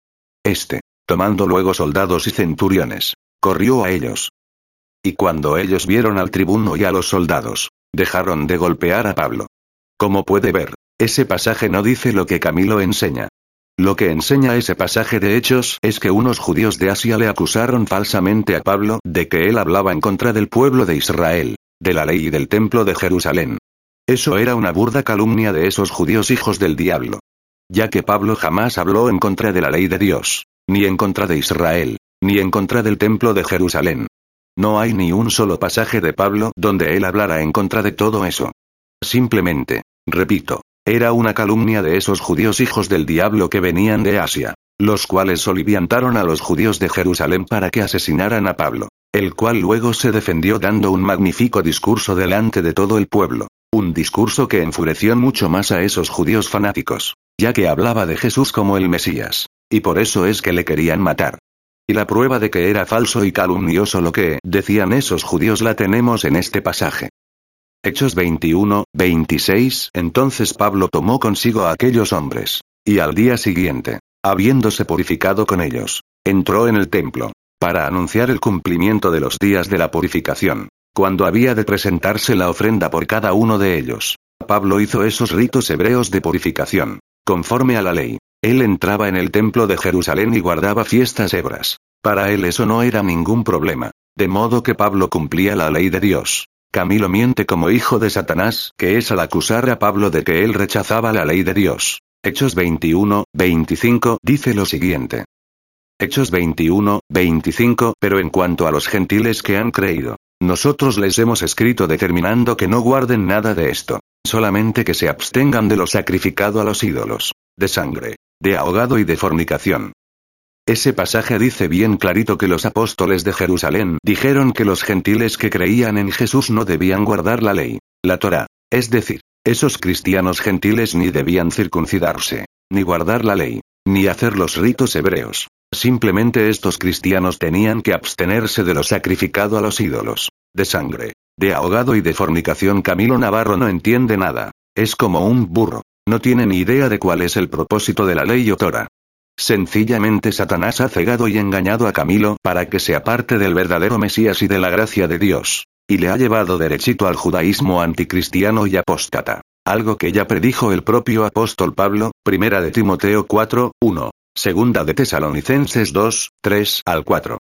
Tomando luego soldados y centuriones, corrió a ellos. Y cuando ellos vieron al tribuno y a los soldados, dejaron de golpear a Pablo. Como puede ver, ese pasaje no dice lo que Camilo enseña. Lo que enseña ese pasaje de Hechos es que unos judíos de Asia le acusaron falsamente a Pablo de que él hablaba en contra del pueblo de Israel, de la ley y del templo de Jerusalén. Eso era una burda calumnia de esos judíos hijos del diablo. Ya que Pablo jamás habló en contra de la ley de Dios, ni en contra de Israel, ni en contra del templo de Jerusalén. No hay ni un solo pasaje de Pablo donde él hablara en contra de todo eso. Simplemente, repito, era una calumnia de esos judíos hijos del diablo que venían de Asia, los cuales soliviantaron a los judíos de Jerusalén para que asesinaran a Pablo, el cual luego se defendió dando un magnífico discurso delante de todo el pueblo, un discurso que enfureció mucho más a esos judíos fanáticos, ya que hablaba de Jesús como el Mesías, y por eso es que le querían matar. Y la prueba de que era falso y calumnioso lo que decían esos judíos la tenemos en este pasaje. Hechos 21, 26. Entonces Pablo tomó consigo a aquellos hombres, y al día siguiente, habiéndose purificado con ellos, entró en el templo, para anunciar el cumplimiento de los días de la purificación, cuando había de presentarse la ofrenda por cada uno de ellos. Pablo hizo esos ritos hebreos de purificación, conforme a la ley. Él entraba en el templo de Jerusalén y guardaba fiestas hebreas. Para él eso no era ningún problema, de modo que Pablo cumplía la ley de Dios. Camilo miente como hijo de Satanás, que es al acusar a Pablo de que él rechazaba la ley de Dios. Hechos 21, 25 dice lo siguiente. Hechos 21, 25. Pero en cuanto a los gentiles que han creído, nosotros les hemos escrito determinando que no guarden nada de esto, solamente que se abstengan de lo sacrificado a los ídolos, de sangre, de ahogado y de fornicación. Ese pasaje dice bien clarito que los apóstoles de Jerusalén dijeron que los gentiles que creían en Jesús no debían guardar la ley, la Torá, es decir, esos cristianos gentiles ni debían circuncidarse, ni guardar la ley, ni hacer los ritos hebreos. Simplemente estos cristianos tenían que abstenerse de lo sacrificado a los ídolos, de sangre, de ahogado y de fornicación. Camilo Navarro no entiende nada, es como un burro, no tiene ni idea de cuál es el propósito de la ley o Torá. Sencillamente Satanás ha cegado y engañado a Camilo para que se aparte del verdadero Mesías y de la gracia de Dios, y le ha llevado derechito al judaísmo anticristiano y apóstata, algo que ya predijo el propio apóstol Pablo, 1 de Timoteo 4, 1, 2 de Tesalonicenses 2, 3 al 4.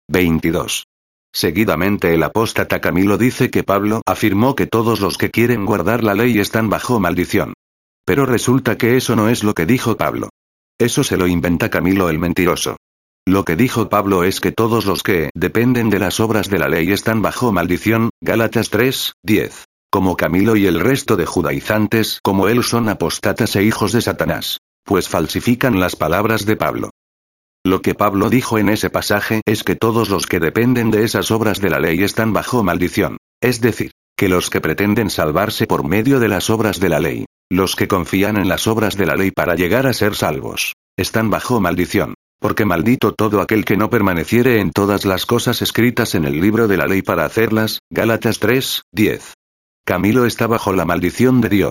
22. Seguidamente el apóstata Camilo dice que Pablo afirmó que todos los que quieren guardar la ley están bajo maldición. Pero resulta que eso no es lo que dijo Pablo. Eso se lo inventa Camilo el mentiroso. Lo que dijo Pablo es que todos los que dependen de las obras de la ley están bajo maldición, Gálatas 3, 10. Como Camilo y el resto de judaizantes como él son apóstatas e hijos de Satanás, pues falsifican las palabras de Pablo. Lo que Pablo dijo en ese pasaje es que todos los que dependen de esas obras de la ley están bajo maldición, es decir, que los que pretenden salvarse por medio de las obras de la ley, los que confían en las obras de la ley para llegar a ser salvos, están bajo maldición, porque maldito todo aquel que no permaneciere en todas las cosas escritas en el libro de la ley para hacerlas, Gálatas 3, 10. Camilo está bajo la maldición de Dios,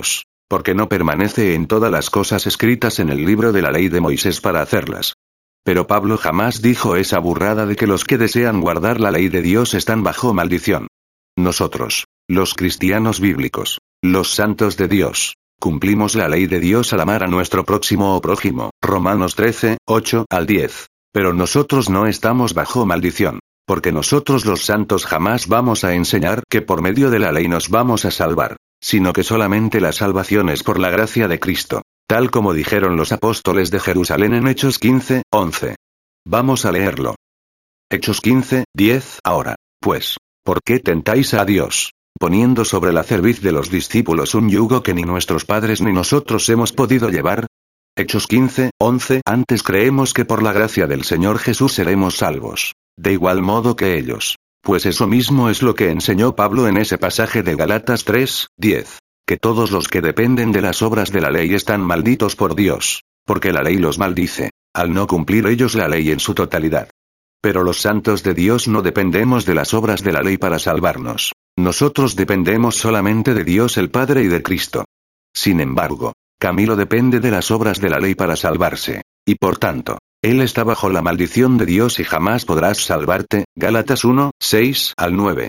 porque no permanece en todas las cosas escritas en el libro de la ley de Moisés para hacerlas. Pero Pablo jamás dijo esa burrada de que los que desean guardar la ley de Dios están bajo maldición. Nosotros, los cristianos bíblicos, los santos de Dios, cumplimos la ley de Dios al amar a nuestro próximo o prójimo, Romanos 13, 8 al 10. Pero nosotros no estamos bajo maldición, porque nosotros los santos jamás vamos a enseñar que por medio de la ley nos vamos a salvar, sino que solamente la salvación es por la gracia de Cristo, tal como dijeron los apóstoles de Jerusalén en Hechos 15, 11. Vamos a leerlo. Hechos 15, 10. Ahora, pues, ¿por qué tentáis a Dios, poniendo sobre la cerviz de los discípulos un yugo que ni nuestros padres ni nosotros hemos podido llevar? Hechos 15, 11. Antes creemos que por la gracia del Señor Jesús seremos salvos, de igual modo que ellos. Pues eso mismo es lo que enseñó Pablo en ese pasaje de Galatas 3, 10. Que todos los que dependen de las obras de la ley están malditos por Dios, porque la ley los maldice, al no cumplir ellos la ley en su totalidad. Pero los santos de Dios no dependemos de las obras de la ley para salvarnos. Nosotros dependemos solamente de Dios el Padre y de Cristo. Sin embargo, Camilo depende de las obras de la ley para salvarse, y por tanto, él está bajo la maldición de Dios y jamás podrás salvarte. Gálatas 1, 6 al 9.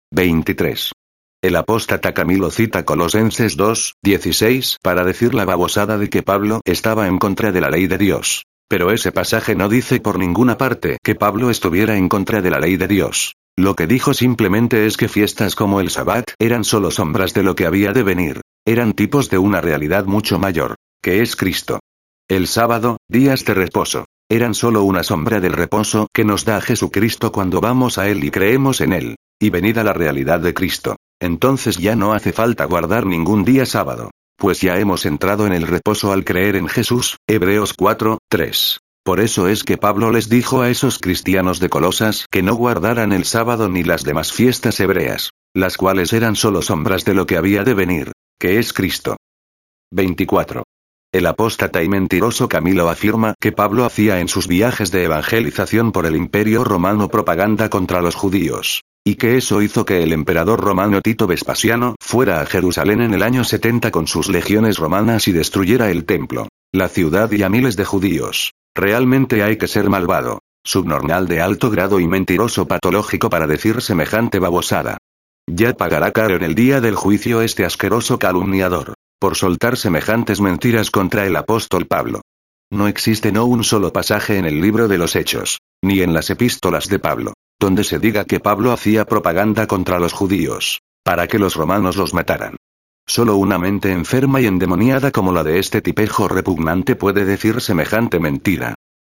23. El apóstata Camilo cita Colosenses 2, 16 para decir la babosada de que Pablo estaba en contra de la ley de Dios. Pero ese pasaje no dice por ninguna parte que Pablo estuviera en contra de la ley de Dios. Lo que dijo simplemente es que fiestas como el Sabbat eran solo sombras de lo que había de venir. Eran tipos de una realidad mucho mayor, que es Cristo. El sábado, días de reposo, eran solo una sombra del reposo que nos da Jesucristo cuando vamos a Él y creemos en Él. Y venida la realidad de Cristo, entonces ya no hace falta guardar ningún día sábado, pues ya hemos entrado en el reposo al creer en Jesús. Hebreos 4, 3. Por eso es que Pablo les dijo a esos cristianos de Colosas que no guardaran el sábado ni las demás fiestas hebreas, las cuales eran solo sombras de lo que había de venir, que es Cristo. 24. El apóstata y mentiroso Camilo afirma que Pablo hacía en sus viajes de evangelización por el Imperio Romano propaganda contra los judíos, y que eso hizo que el emperador romano Tito Vespasiano fuera a Jerusalén en el año 70 con sus legiones romanas y destruyera el templo, la ciudad y a miles de judíos. Realmente hay que ser malvado, subnormal de alto grado y mentiroso patológico para decir semejante babosada. Ya pagará caro en el día del juicio este asqueroso calumniador, por soltar semejantes mentiras contra el apóstol Pablo. No existe un solo pasaje en el libro de los Hechos, ni en las epístolas de Pablo, donde se diga que Pablo hacía propaganda contra los judíos, para que los romanos los mataran. Solo una mente enferma y endemoniada como la de este tipejo repugnante puede decir semejante mentira.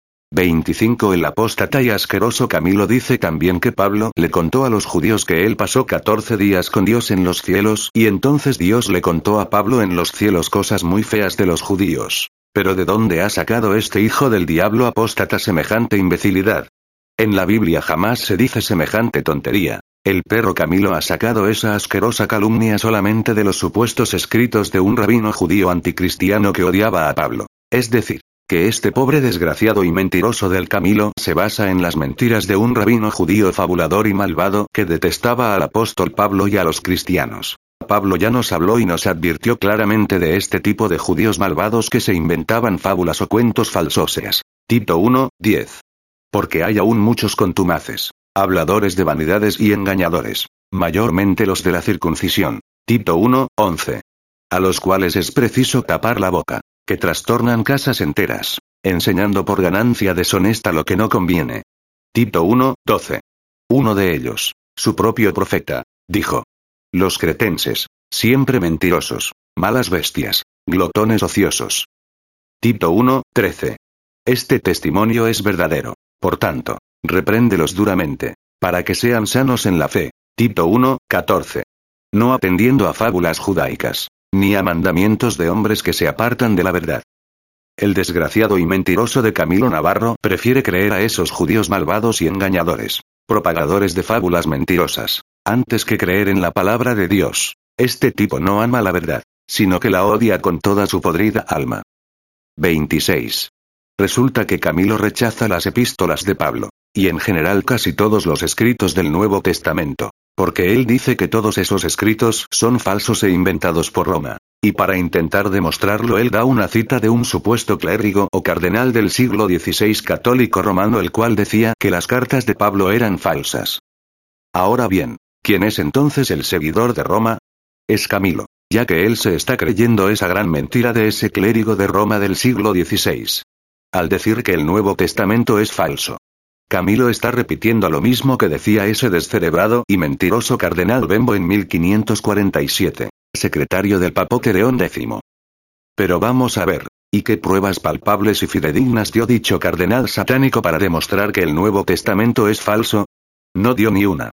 25. El apóstata y asqueroso Camilo dice también que Pablo le contó a los judíos que él pasó 14 días con Dios en los cielos y entonces Dios le contó a Pablo en los cielos cosas muy feas de los judíos. Pero ¿de dónde ha sacado este hijo del diablo apóstata semejante imbecilidad? En la Biblia jamás se dice semejante tontería. El perro Camilo ha sacado esa asquerosa calumnia solamente de los supuestos escritos de un rabino judío anticristiano que odiaba a Pablo. Es decir, que este pobre desgraciado y mentiroso del Camilo se basa en las mentiras de un rabino judío fabulador y malvado que detestaba al apóstol Pablo y a los cristianos. Pablo ya nos habló y nos advirtió claramente de este tipo de judíos malvados que se inventaban fábulas o cuentos falsóseas. Tito 1, 10. Porque hay aún muchos contumaces, habladores de vanidades y engañadores, mayormente los de la circuncisión. Tito 1, 11. A los cuales es preciso tapar la boca, que trastornan casas enteras, enseñando por ganancia deshonesta lo que no conviene. Tito 1, 12. Uno de ellos, su propio profeta, dijo: los cretenses, siempre mentirosos, malas bestias, glotones ociosos. Tito 1, 13. Este testimonio es verdadero, por tanto, repréndelos duramente, para que sean sanos en la fe. Tito 1, 14. No atendiendo a fábulas judaicas, ni a mandamientos de hombres que se apartan de la verdad. El desgraciado y mentiroso de Camilo Navarro prefiere creer a esos judíos malvados y engañadores, propagadores de fábulas mentirosas, antes que creer en la palabra de Dios. Este tipo no ama la verdad, sino que la odia con toda su podrida alma. 26. Resulta que Camilo rechaza las epístolas de Pablo, y en general casi todos los escritos del Nuevo Testamento, Porque él dice que todos esos escritos son falsos e inventados por Roma. Y para intentar demostrarlo él da una cita de un supuesto clérigo o cardenal del siglo XVI católico romano el cual decía que las cartas de Pablo eran falsas. Ahora bien, ¿quién es entonces el seguidor de Roma? Es Camilo, ya que él se está creyendo esa gran mentira de ese clérigo de Roma del siglo XVI. Al decir que el Nuevo Testamento es falso. Camilo está repitiendo lo mismo que decía ese descerebrado y mentiroso cardenal Bembo en 1547. Secretario del Papote León X. Pero vamos a ver, ¿y qué pruebas palpables y fidedignas dio dicho cardenal satánico para demostrar que el Nuevo Testamento es falso? No dio ni una.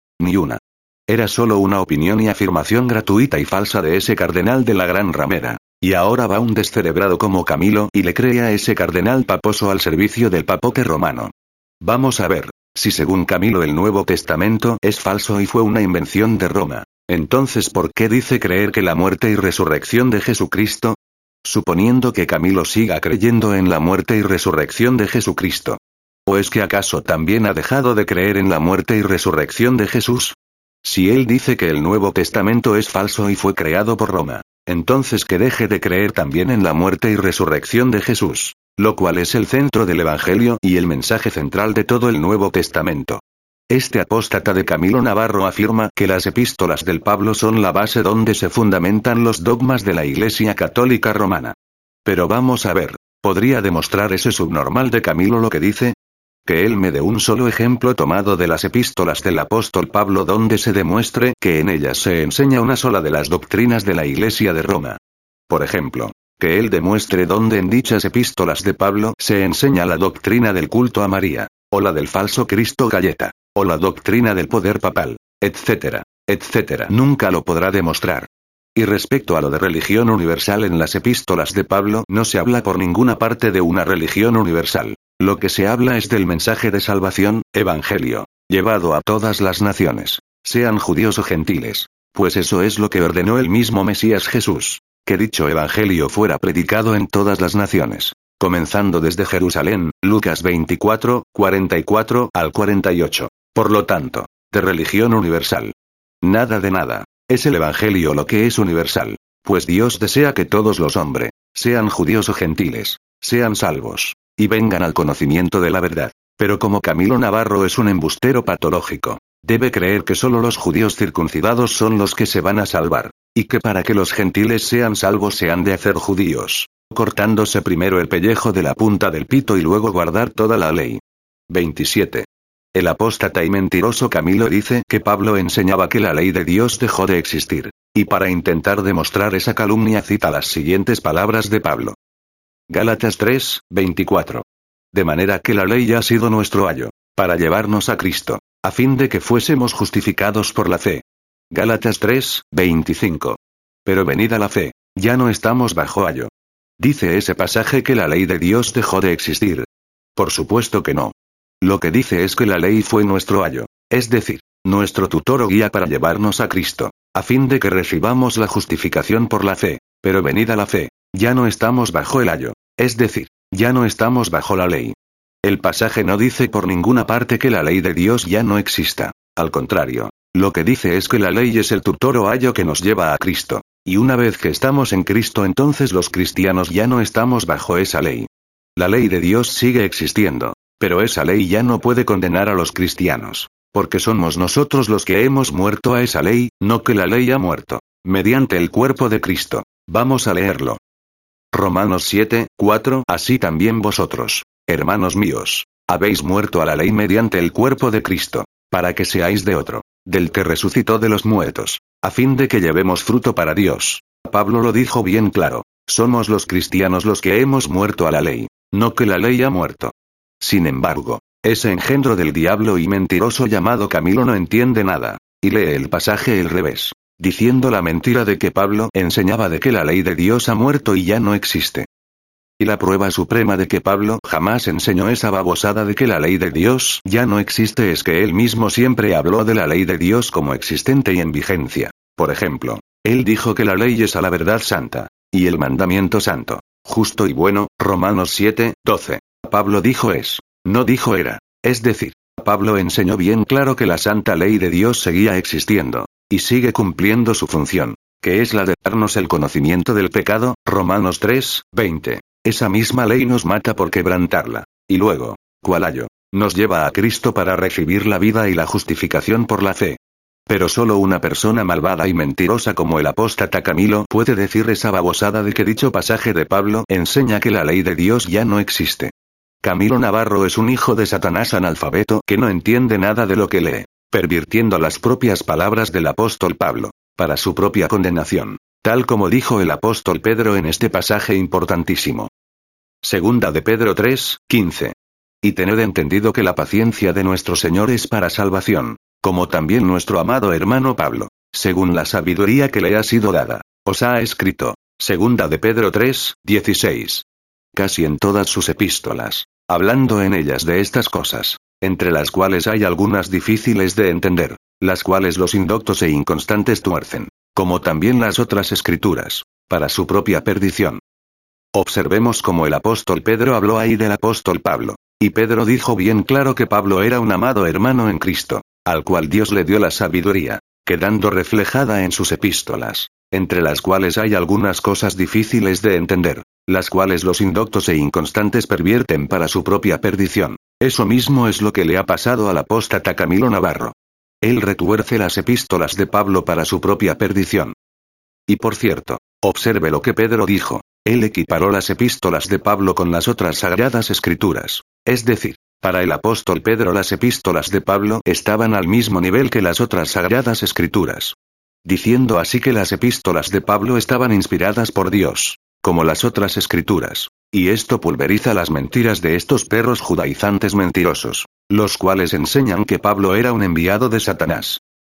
Era solo una opinión y afirmación gratuita y falsa de ese cardenal de la gran ramera. Y ahora va un descerebrado como Camilo y le cree a ese cardenal paposo al servicio del papote romano. Vamos a ver, si según Camilo el Nuevo Testamento es falso y fue una invención de Roma. Entonces, ¿por qué dice creer que la muerte y resurrección de Jesucristo? Suponiendo que Camilo siga creyendo en la muerte y resurrección de Jesucristo. ¿O es que acaso también ha dejado de creer en la muerte y resurrección de Jesús? Si él dice que el Nuevo Testamento es falso y fue creado por Roma, entonces que deje de creer también en la muerte y resurrección de Jesús, lo cual es el centro del Evangelio y el mensaje central de todo el Nuevo Testamento. Este apóstata de Camilo Navarro afirma que las epístolas del Pablo son la base donde se fundamentan los dogmas de la Iglesia Católica Romana. Pero vamos a ver, ¿podría demostrar ese subnormal de Camilo lo que dice? Que él me dé un solo ejemplo tomado de las epístolas del apóstol Pablo donde se demuestre que en ellas se enseña una sola de las doctrinas de la Iglesia de Roma. Por ejemplo, que él demuestre donde en dichas epístolas de Pablo se enseña la doctrina del culto a María, o la del falso Cristo Galleta, o la doctrina del poder papal, etcétera, etcétera. Nunca lo podrá demostrar. Y respecto a lo de religión universal en las epístolas de Pablo no se habla por ninguna parte de una religión universal. Lo que se habla es del mensaje de salvación, evangelio, llevado a todas las naciones, sean judíos o gentiles. Pues eso es lo que ordenó el mismo Mesías Jesús, que dicho evangelio fuera predicado en todas las naciones, comenzando desde Jerusalén, Lucas 24, 44 al 48. Por lo tanto, de religión universal. Nada de nada. Es el evangelio lo que es universal. Pues Dios desea que todos los hombres, sean judíos o gentiles, sean salvos, y vengan al conocimiento de la verdad. Pero como Camilo Navarro es un embustero patológico, debe creer que solo los judíos circuncidados son los que se van a salvar, y que para que los gentiles sean salvos se han de hacer judíos, cortándose primero el pellejo de la punta del pito y luego guardar toda la ley. 27. El apóstata y mentiroso Camilo dice que Pablo enseñaba que la ley de Dios dejó de existir, y para intentar demostrar esa calumnia cita las siguientes palabras de Pablo. Gálatas 3, 24. De manera que la ley ya ha sido nuestro ayo, para llevarnos a Cristo, a fin de que fuésemos justificados por la fe. Gálatas 3, 25. Pero venida la fe, ya no estamos bajo ayo. ¿Dice ese pasaje que la ley de Dios dejó de existir? Por supuesto que no. Lo que dice es que la ley fue nuestro ayo, es decir, nuestro tutor o guía para llevarnos a Cristo, a fin de que recibamos la justificación por la fe. Pero venida la fe, ya no estamos bajo el ayo, es decir, ya no estamos bajo la ley. El pasaje no dice por ninguna parte que la ley de Dios ya no exista. Al contrario, lo que dice es que la ley es el tutor o ayo que nos lleva a Cristo, y una vez que estamos en Cristo entonces los cristianos ya no estamos bajo esa ley. La ley de Dios sigue existiendo, pero esa ley ya no puede condenar a los cristianos, porque somos nosotros los que hemos muerto a esa ley, no que la ley ha muerto, mediante el cuerpo de Cristo. Vamos a leerlo. Romanos 7, 4. Así también vosotros, hermanos míos, habéis muerto a la ley mediante el cuerpo de Cristo, para que seáis de otro, del que resucitó de los muertos, a fin de que llevemos fruto para Dios. Pablo lo dijo bien claro, somos los cristianos los que hemos muerto a la ley, no que la ley ha muerto. Sin embargo, ese engendro del diablo y mentiroso llamado Camilo no entiende nada, y lee el pasaje al revés, diciendo la mentira de que Pablo enseñaba de que la ley de Dios ha muerto y ya no existe. Y la prueba suprema de que Pablo jamás enseñó esa babosada de que la ley de Dios ya no existe es que él mismo siempre habló de la ley de Dios como existente y en vigencia. Por ejemplo, él dijo que la ley es a la verdad santa, y el mandamiento santo, justo y bueno, Romanos 7, 12. Pablo dijo es, no dijo era. Es decir, Pablo enseñó bien claro que la santa ley de Dios seguía existiendo, y sigue cumpliendo su función, que es la de darnos el conocimiento del pecado, Romanos 3, 20. Esa misma ley nos mata por quebrantarla, y luego, cual ayo, nos lleva a Cristo para recibir la vida y la justificación por la fe. Pero solo una persona malvada y mentirosa como el apóstata Camilo puede decir esa babosada de que dicho pasaje de Pablo enseña que la ley de Dios ya no existe. Camilo Navarro es un hijo de Satanás analfabeto que no entiende nada de lo que lee, pervirtiendo las propias palabras del apóstol Pablo, para su propia condenación, tal como dijo el apóstol Pedro en este pasaje importantísimo. Segunda de Pedro 3, 15. Y tened entendido que la paciencia de nuestro Señor es para salvación, como también nuestro amado hermano Pablo, según la sabiduría que le ha sido dada, os ha escrito. Segunda de Pedro 3, 16. Casi en todas sus epístolas, hablando en ellas de estas cosas, entre las cuales hay algunas difíciles de entender, las cuales los indoctos e inconstantes tuercen, como también las otras escrituras, para su propia perdición. Observemos cómo el apóstol Pedro habló ahí del apóstol Pablo, y Pedro dijo bien claro que Pablo era un amado hermano en Cristo, al cual Dios le dio la sabiduría, quedando reflejada en sus epístolas, entre las cuales hay algunas cosas difíciles de entender, las cuales los indoctos e inconstantes pervierten para su propia perdición. Eso mismo es lo que le ha pasado al apóstata Camilo Navarro. Él retuerce las epístolas de Pablo para su propia perdición. Y por cierto, observe lo que Pedro dijo. Él equiparó las epístolas de Pablo con las otras sagradas escrituras. Es decir, para el apóstol Pedro las epístolas de Pablo estaban al mismo nivel que las otras sagradas escrituras. Diciendo así que las epístolas de Pablo estaban inspiradas por Dios, como las otras escrituras. Y esto pulveriza las mentiras de estos perros judaizantes mentirosos, los cuales enseñan que Pablo era un enviado de Satanás.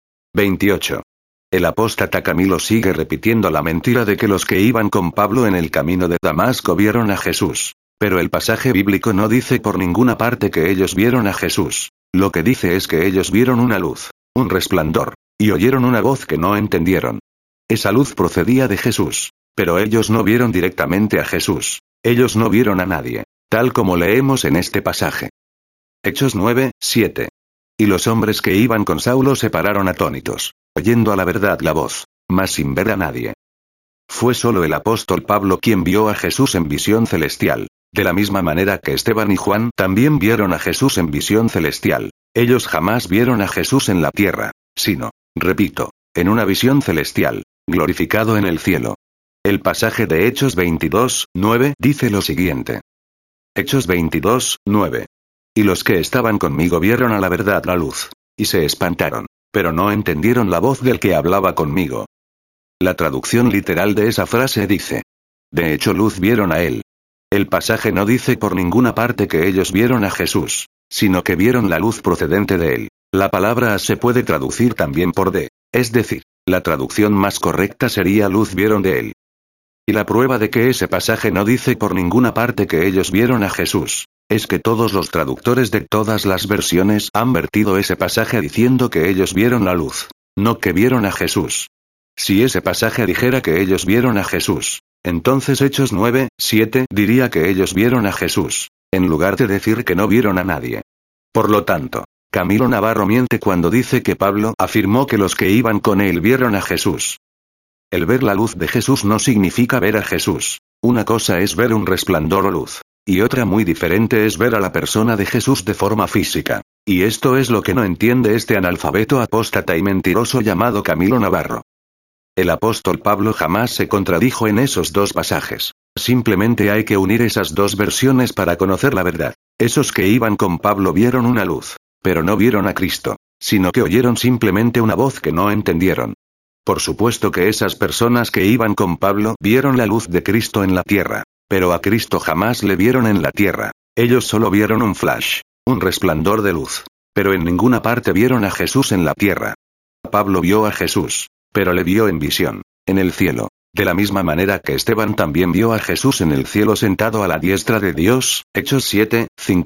28. El apóstata Camilo sigue repitiendo la mentira de que los que iban con Pablo en el camino de Damasco vieron a Jesús. Pero el pasaje bíblico no dice por ninguna parte que ellos vieron a Jesús. Lo que dice es que ellos vieron una luz, un resplandor, y oyeron una voz que no entendieron. Esa luz procedía de Jesús, pero ellos no vieron directamente a Jesús. Ellos no vieron a nadie, tal como leemos en este pasaje. Hechos 9, 7. Y los hombres que iban con Saulo se pararon atónitos, oyendo a la verdad la voz, mas sin ver a nadie. Fue solo el apóstol Pablo quien vio a Jesús en visión celestial, de la misma manera que Esteban y Juan también vieron a Jesús en visión celestial. Ellos jamás vieron a Jesús en la tierra, sino, repito, en una visión celestial, glorificado en el cielo. El pasaje de Hechos 22, 9 dice lo siguiente. Hechos 22, 9. Y los que estaban conmigo vieron a la verdad la luz, y se espantaron, pero no entendieron la voz del que hablaba conmigo. La traducción literal de esa frase dice: de hecho luz vieron a él. El pasaje no dice por ninguna parte que ellos vieron a Jesús, sino que vieron la luz procedente de él. La palabra se puede traducir también por de, es decir, la traducción más correcta sería luz vieron de él. Y la prueba de que ese pasaje no dice por ninguna parte que ellos vieron a Jesús, es que todos los traductores de todas las versiones han vertido ese pasaje diciendo que ellos vieron la luz, no que vieron a Jesús. Si ese pasaje dijera que ellos vieron a Jesús, entonces Hechos 9, 7 diría que ellos vieron a Jesús, en lugar de decir que no vieron a nadie. Por lo tanto, Camilo Navarro miente cuando dice que Pablo afirmó que los que iban con él vieron a Jesús. El ver la luz de Jesús no significa ver a Jesús. Una cosa es ver un resplandor o luz, y otra muy diferente es ver a la persona de Jesús de forma física. Y esto es lo que no entiende este analfabeto apóstata y mentiroso llamado Camilo Navarro. El apóstol Pablo jamás se contradijo en esos dos pasajes. Simplemente hay que unir esas dos versiones para conocer la verdad. Esos que iban con Pablo vieron una luz, pero no vieron a Cristo, sino que oyeron simplemente una voz que no entendieron. Por supuesto que esas personas que iban con Pablo vieron la luz de Cristo en la tierra, pero a Cristo jamás le vieron en la tierra. Ellos solo vieron un flash, un resplandor de luz, pero en ninguna parte vieron a Jesús en la tierra. Pablo vio a Jesús, pero le vio en visión, en el cielo, de la misma manera que Esteban también vio a Jesús en el cielo sentado a la diestra de Dios, Hechos 7,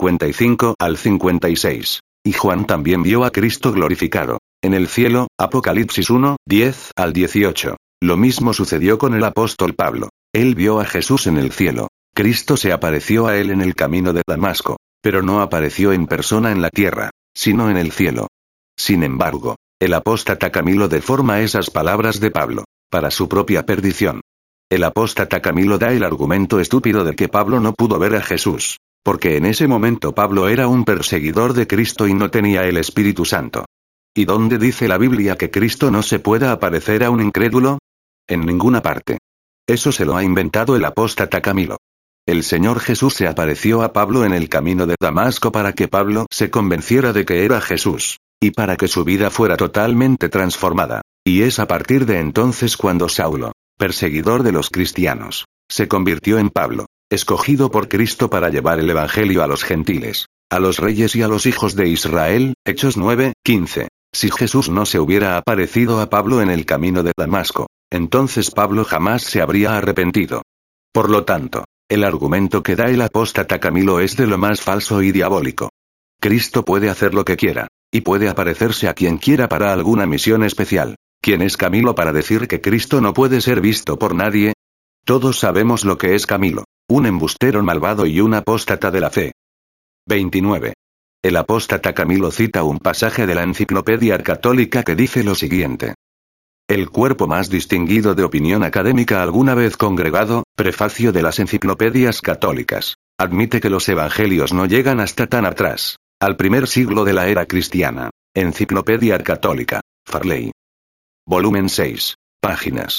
55 al 56. Y Juan también vio a Cristo glorificado, en el cielo, Apocalipsis 1, 10 al 18. Lo mismo sucedió con el apóstol Pablo. Él vio a Jesús en el cielo. Cristo se apareció a él en el camino de Damasco, pero no apareció en persona en la tierra. sino en el cielo. Sin embargo, el apóstata Camilo deforma esas palabras de Pablo, para su propia perdición. El apóstata Camilo da el argumento estúpido de que Pablo no pudo ver a Jesús, porque en ese momento Pablo era un perseguidor de Cristo y no tenía el Espíritu Santo. ¿Y dónde dice la Biblia que Cristo no se pueda aparecer a un incrédulo? En ninguna parte. Eso se lo ha inventado el apóstata Camilo. El Señor Jesús se apareció a Pablo en el camino de Damasco para que Pablo se convenciera de que era Jesús, y para que su vida fuera totalmente transformada. Y es a partir de entonces cuando Saulo, perseguidor de los cristianos, se convirtió en Pablo, escogido por Cristo para llevar el Evangelio a los gentiles, a los reyes y a los hijos de Israel. Hechos 9:15. Si Jesús no se hubiera aparecido a Pablo en el camino de Damasco, entonces Pablo jamás se habría arrepentido. Por lo tanto, el argumento que da el apóstata Camilo es de lo más falso y diabólico. Cristo puede hacer lo que quiera, y puede aparecerse a quien quiera para alguna misión especial. ¿Quién es Camilo para decir que Cristo no puede ser visto por nadie? Todos sabemos lo que es Camilo, un embustero malvado y un apóstata de la fe. 29. El apóstata Camilo cita un pasaje de la Enciclopedia Católica que dice lo siguiente. El cuerpo más distinguido de opinión académica alguna vez congregado, prefacio de las enciclopedias católicas, admite que los evangelios no llegan hasta tan atrás, al primer siglo de la era cristiana. Enciclopedia Católica, Farley. Volumen 6, páginas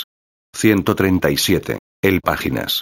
137, el páginas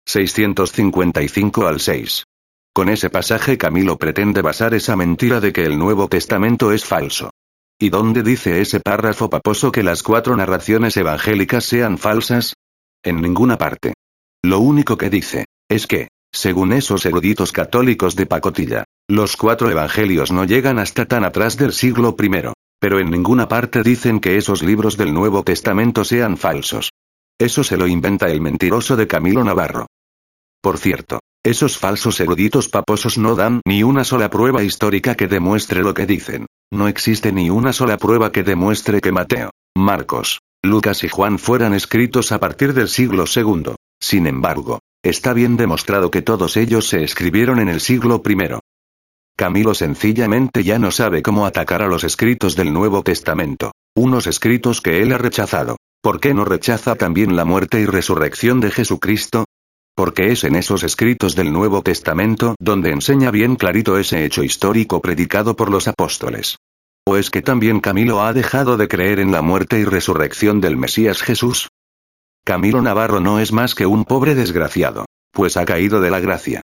655 al 6. Con ese pasaje Camilo pretende basar esa mentira de que el Nuevo Testamento es falso. ¿Y dónde dice ese párrafo paposo que las 4 narraciones evangélicas sean falsas? En ninguna parte. Lo único que dice, es que, según esos eruditos católicos de pacotilla, los 4 evangelios no llegan hasta tan atrás del siglo I, pero en ninguna parte dicen que esos libros del Nuevo Testamento sean falsos. Eso se lo inventa el mentiroso de Camilo Navarro. Por cierto, esos falsos eruditos paposos no dan ni una sola prueba histórica que demuestre lo que dicen. No existe ni una sola prueba que demuestre que Mateo, Marcos, Lucas y Juan fueran escritos a partir del siglo II. Sin embargo, está bien demostrado que todos ellos se escribieron en el siglo I. Camilo sencillamente ya no sabe cómo atacar a los escritos del Nuevo Testamento, unos escritos que él ha rechazado. ¿Por qué no rechaza también la muerte y resurrección de Jesucristo? Porque es en esos escritos del Nuevo Testamento donde enseña bien clarito ese hecho histórico predicado por los apóstoles. ¿O es que también Camilo ha dejado de creer en la muerte y resurrección del Mesías Jesús? Camilo Navarro no es más que un pobre desgraciado, pues ha caído de la gracia.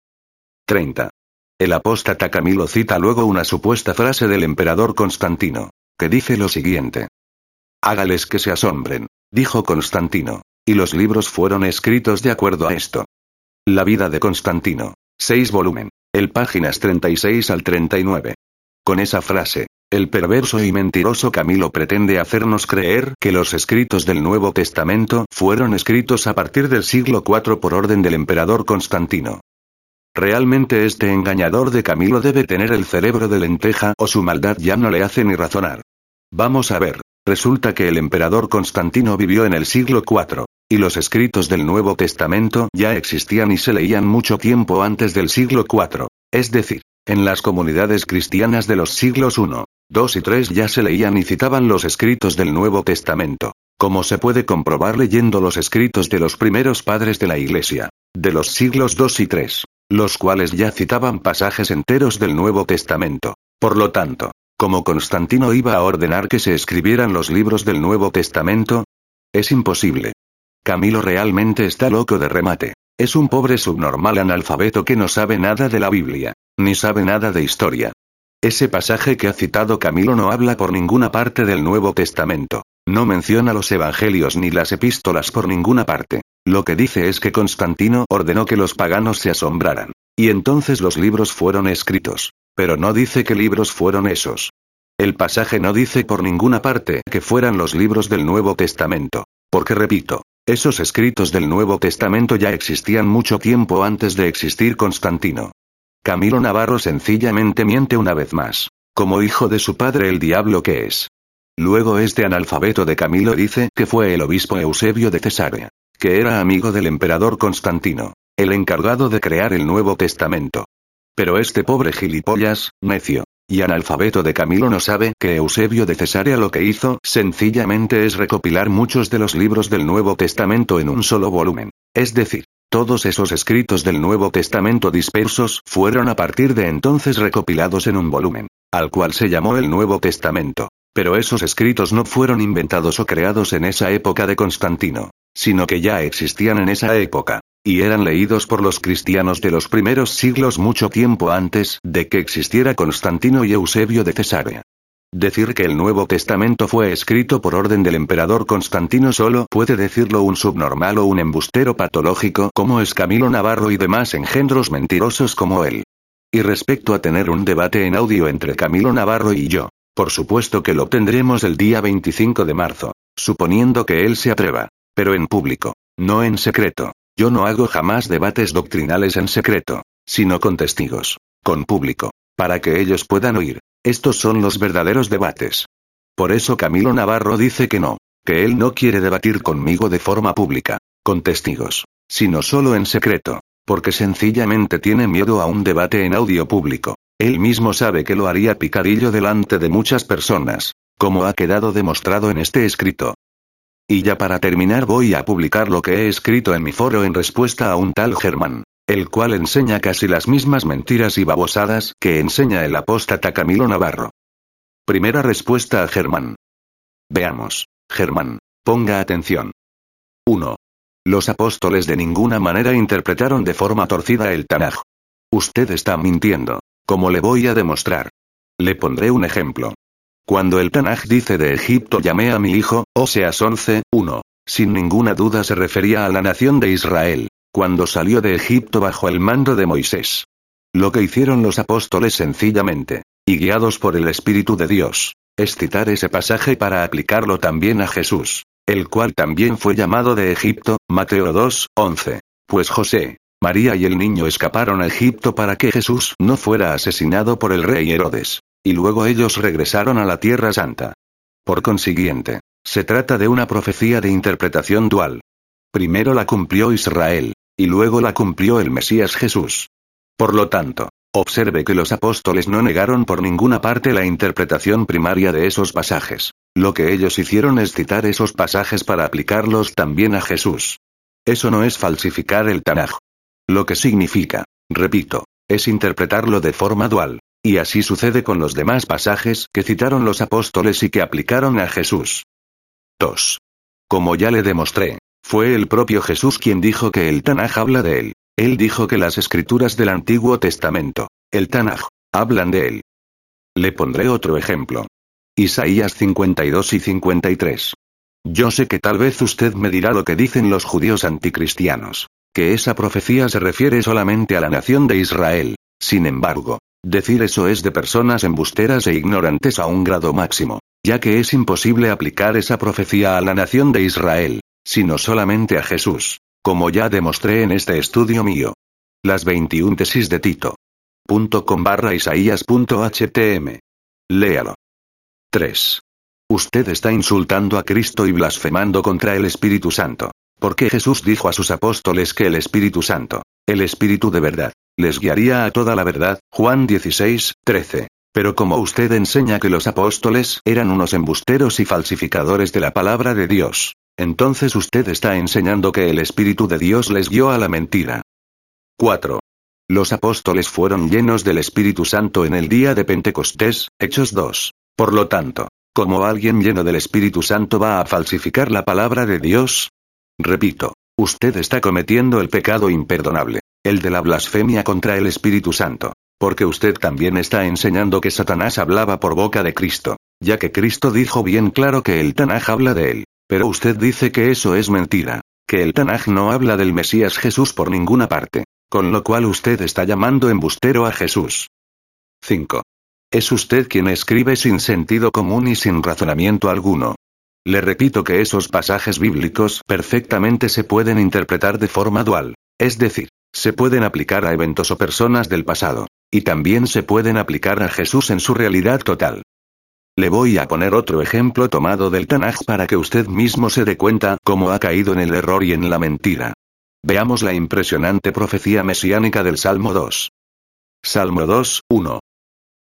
30. El apóstata Camilo cita luego una supuesta frase del emperador Constantino, que dice lo siguiente. Hágales que se asombren, dijo Constantino, y los libros fueron escritos de acuerdo a esto. La vida de Constantino, 6 volumen, el páginas 36 al 39. Con esa frase, el perverso y mentiroso Camilo pretende hacernos creer que los escritos del Nuevo Testamento fueron escritos a partir del siglo IV por orden del emperador Constantino. Realmente este engañador de Camilo debe tener el cerebro de lenteja o su maldad ya no le hace ni razonar. Vamos a ver, resulta que el emperador Constantino vivió en el siglo IV, y los escritos del Nuevo Testamento ya existían y se leían mucho tiempo antes del siglo IV, es decir, en las comunidades cristianas de los siglos I, II y III ya se leían y citaban los escritos del Nuevo Testamento, como se puede comprobar leyendo los escritos de los primeros padres de la Iglesia, de los siglos II y III. Los cuales ya citaban pasajes enteros del Nuevo Testamento. Por lo tanto, ¿cómo Constantino iba a ordenar que se escribieran los libros del Nuevo Testamento? Es imposible. Camilo realmente está loco de remate. Es un pobre subnormal analfabeto que no sabe nada de la Biblia, ni sabe nada de historia. Ese pasaje que ha citado Camilo no habla por ninguna parte del Nuevo Testamento. No menciona los evangelios ni las epístolas por ninguna parte. Lo que dice es que Constantino ordenó que los paganos se asombraran. Y entonces los libros fueron escritos. Pero no dice qué libros fueron esos. El pasaje no dice por ninguna parte que fueran los libros del Nuevo Testamento. Porque repito, esos escritos del Nuevo Testamento ya existían mucho tiempo antes de existir Constantino. Camilo Navarro sencillamente miente una vez más. Como hijo de su padre el diablo que es. Luego este analfabeto de Camilo dice que fue el obispo Eusebio de Cesarea, que era amigo del emperador Constantino, el encargado de crear el Nuevo Testamento. Pero este pobre gilipollas, necio, Y analfabeto de Camilo no sabe que Eusebio de Cesarea lo que hizo sencillamente es recopilar muchos de los libros del Nuevo Testamento en un solo volumen. Es decir, todos esos escritos del Nuevo Testamento dispersos fueron a partir de entonces recopilados en un volumen, al cual se llamó el Nuevo Testamento. Pero esos escritos no fueron inventados o creados en esa época de Constantino, sino que ya existían en esa época, y eran leídos por los cristianos de los primeros siglos mucho tiempo antes de que existiera Constantino y Eusebio de Cesarea. Decir que el Nuevo Testamento fue escrito por orden del emperador Constantino solo puede decirlo un subnormal o un embustero patológico como es Camilo Navarro y demás engendros mentirosos como él. Y respecto a tener un debate en audio entre Camilo Navarro y yo, por supuesto que lo tendremos el día 25 de marzo, suponiendo que él se atreva, pero en público, no en secreto. Yo no hago jamás debates doctrinales en secreto, sino con testigos, con público, para que ellos puedan oír. Estos son los verdaderos debates. Por eso Camilo Navarro dice que no, que él no quiere debatir conmigo de forma pública, con testigos, sino solo en secreto, porque sencillamente tiene miedo a un debate en audio público. Él mismo sabe que lo haría picadillo delante de muchas personas, como ha quedado demostrado en este escrito. Y ya para terminar voy a publicar lo que he escrito en mi foro en respuesta a un tal Germán, el cual enseña casi las mismas mentiras y babosadas que enseña el apóstata Camilo Navarro. Primera respuesta a Germán. Veamos, Germán, ponga atención. 1. Los apóstoles de ninguna manera interpretaron de forma torcida el Tanaj. Usted está mintiendo, como le voy a demostrar. Le pondré un ejemplo. Cuando el Tanaj dice de Egipto llamé a mi hijo, Oseas 11:1, sin ninguna duda se refería a la nación de Israel, cuando salió de Egipto bajo el mando de Moisés. Lo que hicieron los apóstoles sencillamente, y guiados por el Espíritu de Dios, es citar ese pasaje para aplicarlo también a Jesús, el cual también fue llamado de Egipto, Mateo 2:11, pues José, María y el niño escaparon a Egipto para que Jesús no fuera asesinado por el rey Herodes. Y luego ellos regresaron a la Tierra Santa. Por consiguiente, se trata de una profecía de interpretación dual. Primero la cumplió Israel, y luego la cumplió el Mesías Jesús. Por lo tanto, observe que los apóstoles no negaron por ninguna parte la interpretación primaria de esos pasajes. Lo que ellos hicieron es citar esos pasajes para aplicarlos también a Jesús. Eso no es falsificar el Tanaj. Lo que significa, repito, es interpretarlo de forma dual. Y así sucede con los demás pasajes que citaron los apóstoles y que aplicaron a Jesús. 2. Como ya le demostré, fue el propio Jesús quien dijo que el Tanaj habla de él. Él dijo que las escrituras del Antiguo Testamento, el Tanaj, hablan de él. Le pondré otro ejemplo. Isaías 52 y 53. Yo sé que tal vez usted me dirá lo que dicen los judíos anticristianos, que esa profecía se refiere solamente a la nación de Israel. Sin embargo, decir eso es de personas embusteras e ignorantes a un grado máximo, ya que es imposible aplicar esa profecía a la nación de Israel, sino solamente a Jesús, como ya demostré en este estudio mío. Las 21 tesis de Tito. .com/isaías.htm. Léalo. 3. Usted está insultando a Cristo y blasfemando contra el Espíritu Santo, porque Jesús dijo a sus apóstoles que el Espíritu Santo, el Espíritu de verdad, les guiaría a toda la verdad, Juan 16:13. Pero como usted enseña que los apóstoles eran unos embusteros y falsificadores de la palabra de Dios, entonces usted está enseñando que el Espíritu de Dios les guió a la mentira. 4. Los apóstoles fueron llenos del Espíritu Santo en el día de Pentecostés, Hechos 2. Por lo tanto, ¿cómo alguien lleno del Espíritu Santo va a falsificar la palabra de Dios? Repito, usted está cometiendo el pecado imperdonable, el de la blasfemia contra el Espíritu Santo, porque usted también está enseñando que Satanás hablaba por boca de Cristo, ya que Cristo dijo bien claro que el Tanaj habla de él, pero usted dice que eso es mentira, que el Tanaj no habla del Mesías Jesús por ninguna parte, con lo cual usted está llamando embustero a Jesús. 5. Es usted quien escribe sin sentido común y sin razonamiento alguno. Le repito que esos pasajes bíblicos perfectamente se pueden interpretar de forma dual, es decir, se pueden aplicar a eventos o personas del pasado, y también se pueden aplicar a Jesús en su realidad total. Le voy a poner otro ejemplo tomado del Tanaj para que usted mismo se dé cuenta cómo ha caído en el error y en la mentira. Veamos la impresionante profecía mesiánica del Salmo 2. Salmo 2:1.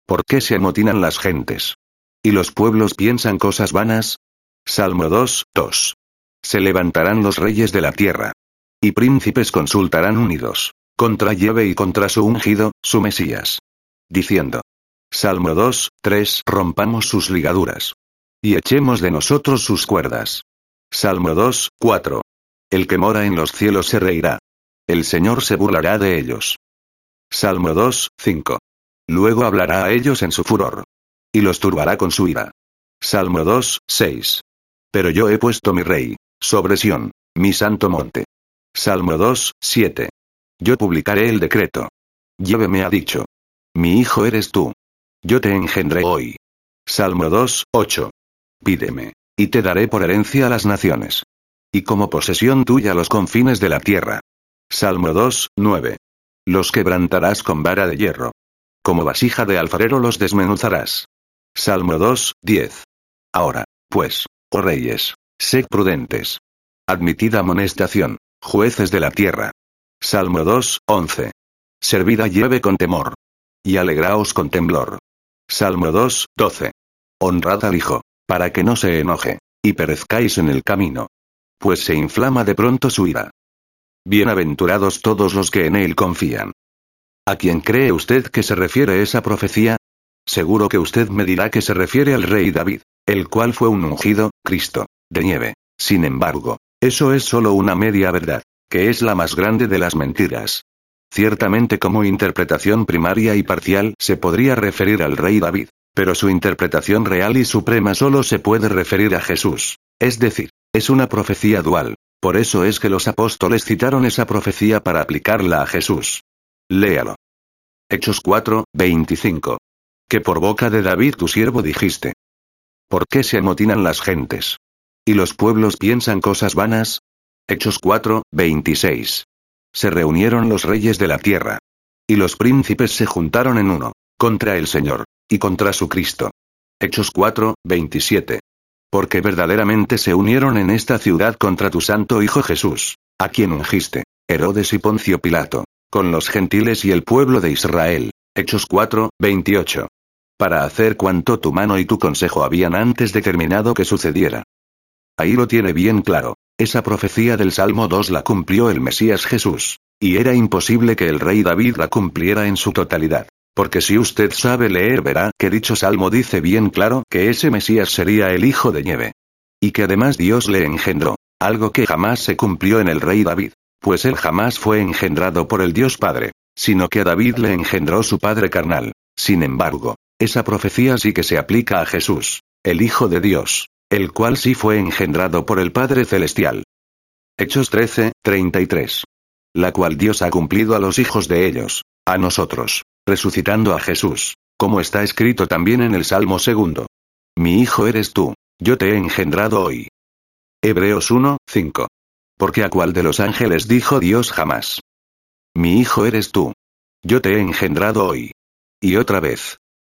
¿Por qué se amotinan las gentes? ¿Y los pueblos piensan cosas vanas? Salmo 2, 2. Se levantarán los reyes de la tierra. Y príncipes consultarán unidos contra Yahvé y contra su ungido, su Mesías. Diciendo. Salmo 2, 3. Rompamos sus ligaduras. Y echemos de nosotros sus cuerdas. Salmo 2, 4. El que mora en los cielos se reirá. El Señor se burlará de ellos. Salmo 2, 5. Luego hablará a ellos en su furor. Y los turbará con su ira. Salmo 2, 6. Pero yo he puesto mi rey sobre Sión, mi santo monte. Salmo 2, 7. Yo publicaré el decreto. Yahvé me ha dicho. Mi hijo eres tú. Yo te engendré hoy. Salmo 2, 8. Pídeme, y te daré por herencia a las naciones. Y como posesión tuya los confines de la tierra. Salmo 2, 9. Los quebrantarás con vara de hierro. Como vasija de alfarero los desmenuzarás. Salmo 2, 10. Ahora, pues, oh reyes, sed prudentes. Admitid amonestación, jueces de la tierra. Salmo 2, 11. Servid a Yahvé con temor. Y alegraos con temblor. Salmo 2, 12. Honrad al Hijo, para que no se enoje, y perezcáis en el camino. Pues se inflama de pronto su ira. Bienaventurados todos los que en él confían. ¿A quién cree usted que se refiere esa profecía? Seguro que usted me dirá que se refiere al rey David, el cual fue un ungido, Cristo, de nieve. Sin embargo, eso es solo una media verdad, que es la más grande de las mentiras. Ciertamente como interpretación primaria y parcial se podría referir al rey David, pero su interpretación real y suprema solo se puede referir a Jesús. Es decir, es una profecía dual. Por eso es que los apóstoles citaron esa profecía para aplicarla a Jesús. Léalo. Hechos 4, 25. Que por boca de David tu siervo dijiste. ¿Por qué se amotinan las gentes? ¿Y los pueblos piensan cosas vanas? Hechos 4, 26. Se reunieron los reyes de la tierra. Y los príncipes se juntaron en uno, contra el Señor, y contra su Cristo. Hechos 4, 27. Porque verdaderamente se unieron en esta ciudad contra tu santo Hijo Jesús, a quien ungiste, Herodes y Poncio Pilato, con los gentiles y el pueblo de Israel. Hechos 4, 28. Para hacer cuanto tu mano y tu consejo habían antes determinado que sucediera. Ahí lo tiene bien claro. Esa profecía del Salmo 2 la cumplió el Mesías Jesús. Y era imposible que el rey David la cumpliera en su totalidad. Porque si usted sabe leer verá que dicho Salmo dice bien claro que ese Mesías sería el hijo de nieve. Y que además Dios le engendró. Algo que jamás se cumplió en el rey David. Pues él jamás fue engendrado por el Dios Padre. Sino que a David le engendró su padre carnal. Sin embargo, esa profecía sí que se aplica a Jesús, el Hijo de Dios. El cual sí fue engendrado por el Padre Celestial. Hechos 13, 33. La cual Dios ha cumplido a los hijos de ellos, a nosotros, resucitando a Jesús, como está escrito también en el Salmo 2. Mi hijo eres tú, yo te he engendrado hoy. Hebreos 1, 5. Porque a cuál de los ángeles dijo Dios jamás. Mi hijo eres tú. Yo te he engendrado hoy. Y otra vez.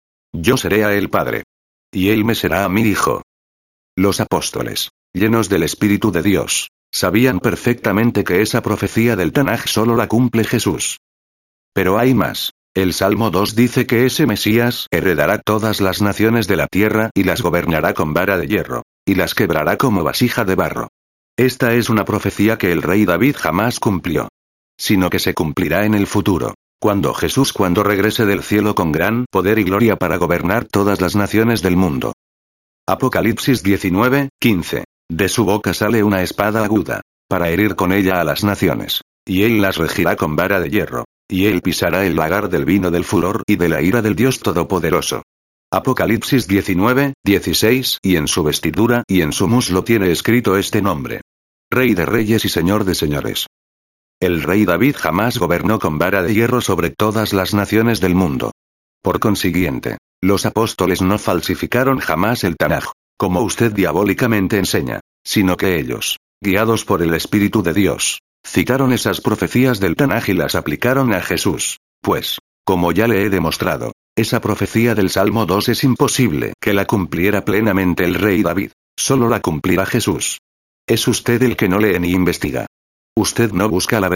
Yo seré a él padre. Y él me será a mi hijo. Los apóstoles, llenos del Espíritu de Dios, sabían perfectamente que esa profecía del Tanaj solo la cumple Jesús. Pero hay más. El Salmo 2 dice que ese Mesías heredará todas las naciones de la tierra y las gobernará con vara de hierro, y las quebrará como vasija de barro. Esta es una profecía que el rey David jamás cumplió. Sino que se cumplirá en el futuro, cuando Jesús regrese del cielo con gran poder y gloria para gobernar todas las naciones del mundo. Apocalipsis 19, 15. De su boca sale una espada aguda, para herir con ella a las naciones, y él las regirá con vara de hierro, y él pisará el lagar del vino del furor y de la ira del Dios Todopoderoso. Apocalipsis 19, 16. Y en su vestidura y en su muslo tiene escrito este nombre: Rey de Reyes y Señor de Señores. El rey David jamás gobernó con vara de hierro sobre todas las naciones del mundo. Por consiguiente, los apóstoles no falsificaron jamás el Tanaj, como usted diabólicamente enseña, sino que ellos, guiados por el Espíritu de Dios, citaron esas profecías del Tanaj y las aplicaron a Jesús. Pues, como ya le he demostrado, esa profecía del Salmo 2 es imposible que la cumpliera plenamente el rey David, solo la cumplirá Jesús. Es usted el que no lee ni investiga. Usted no busca la verdad.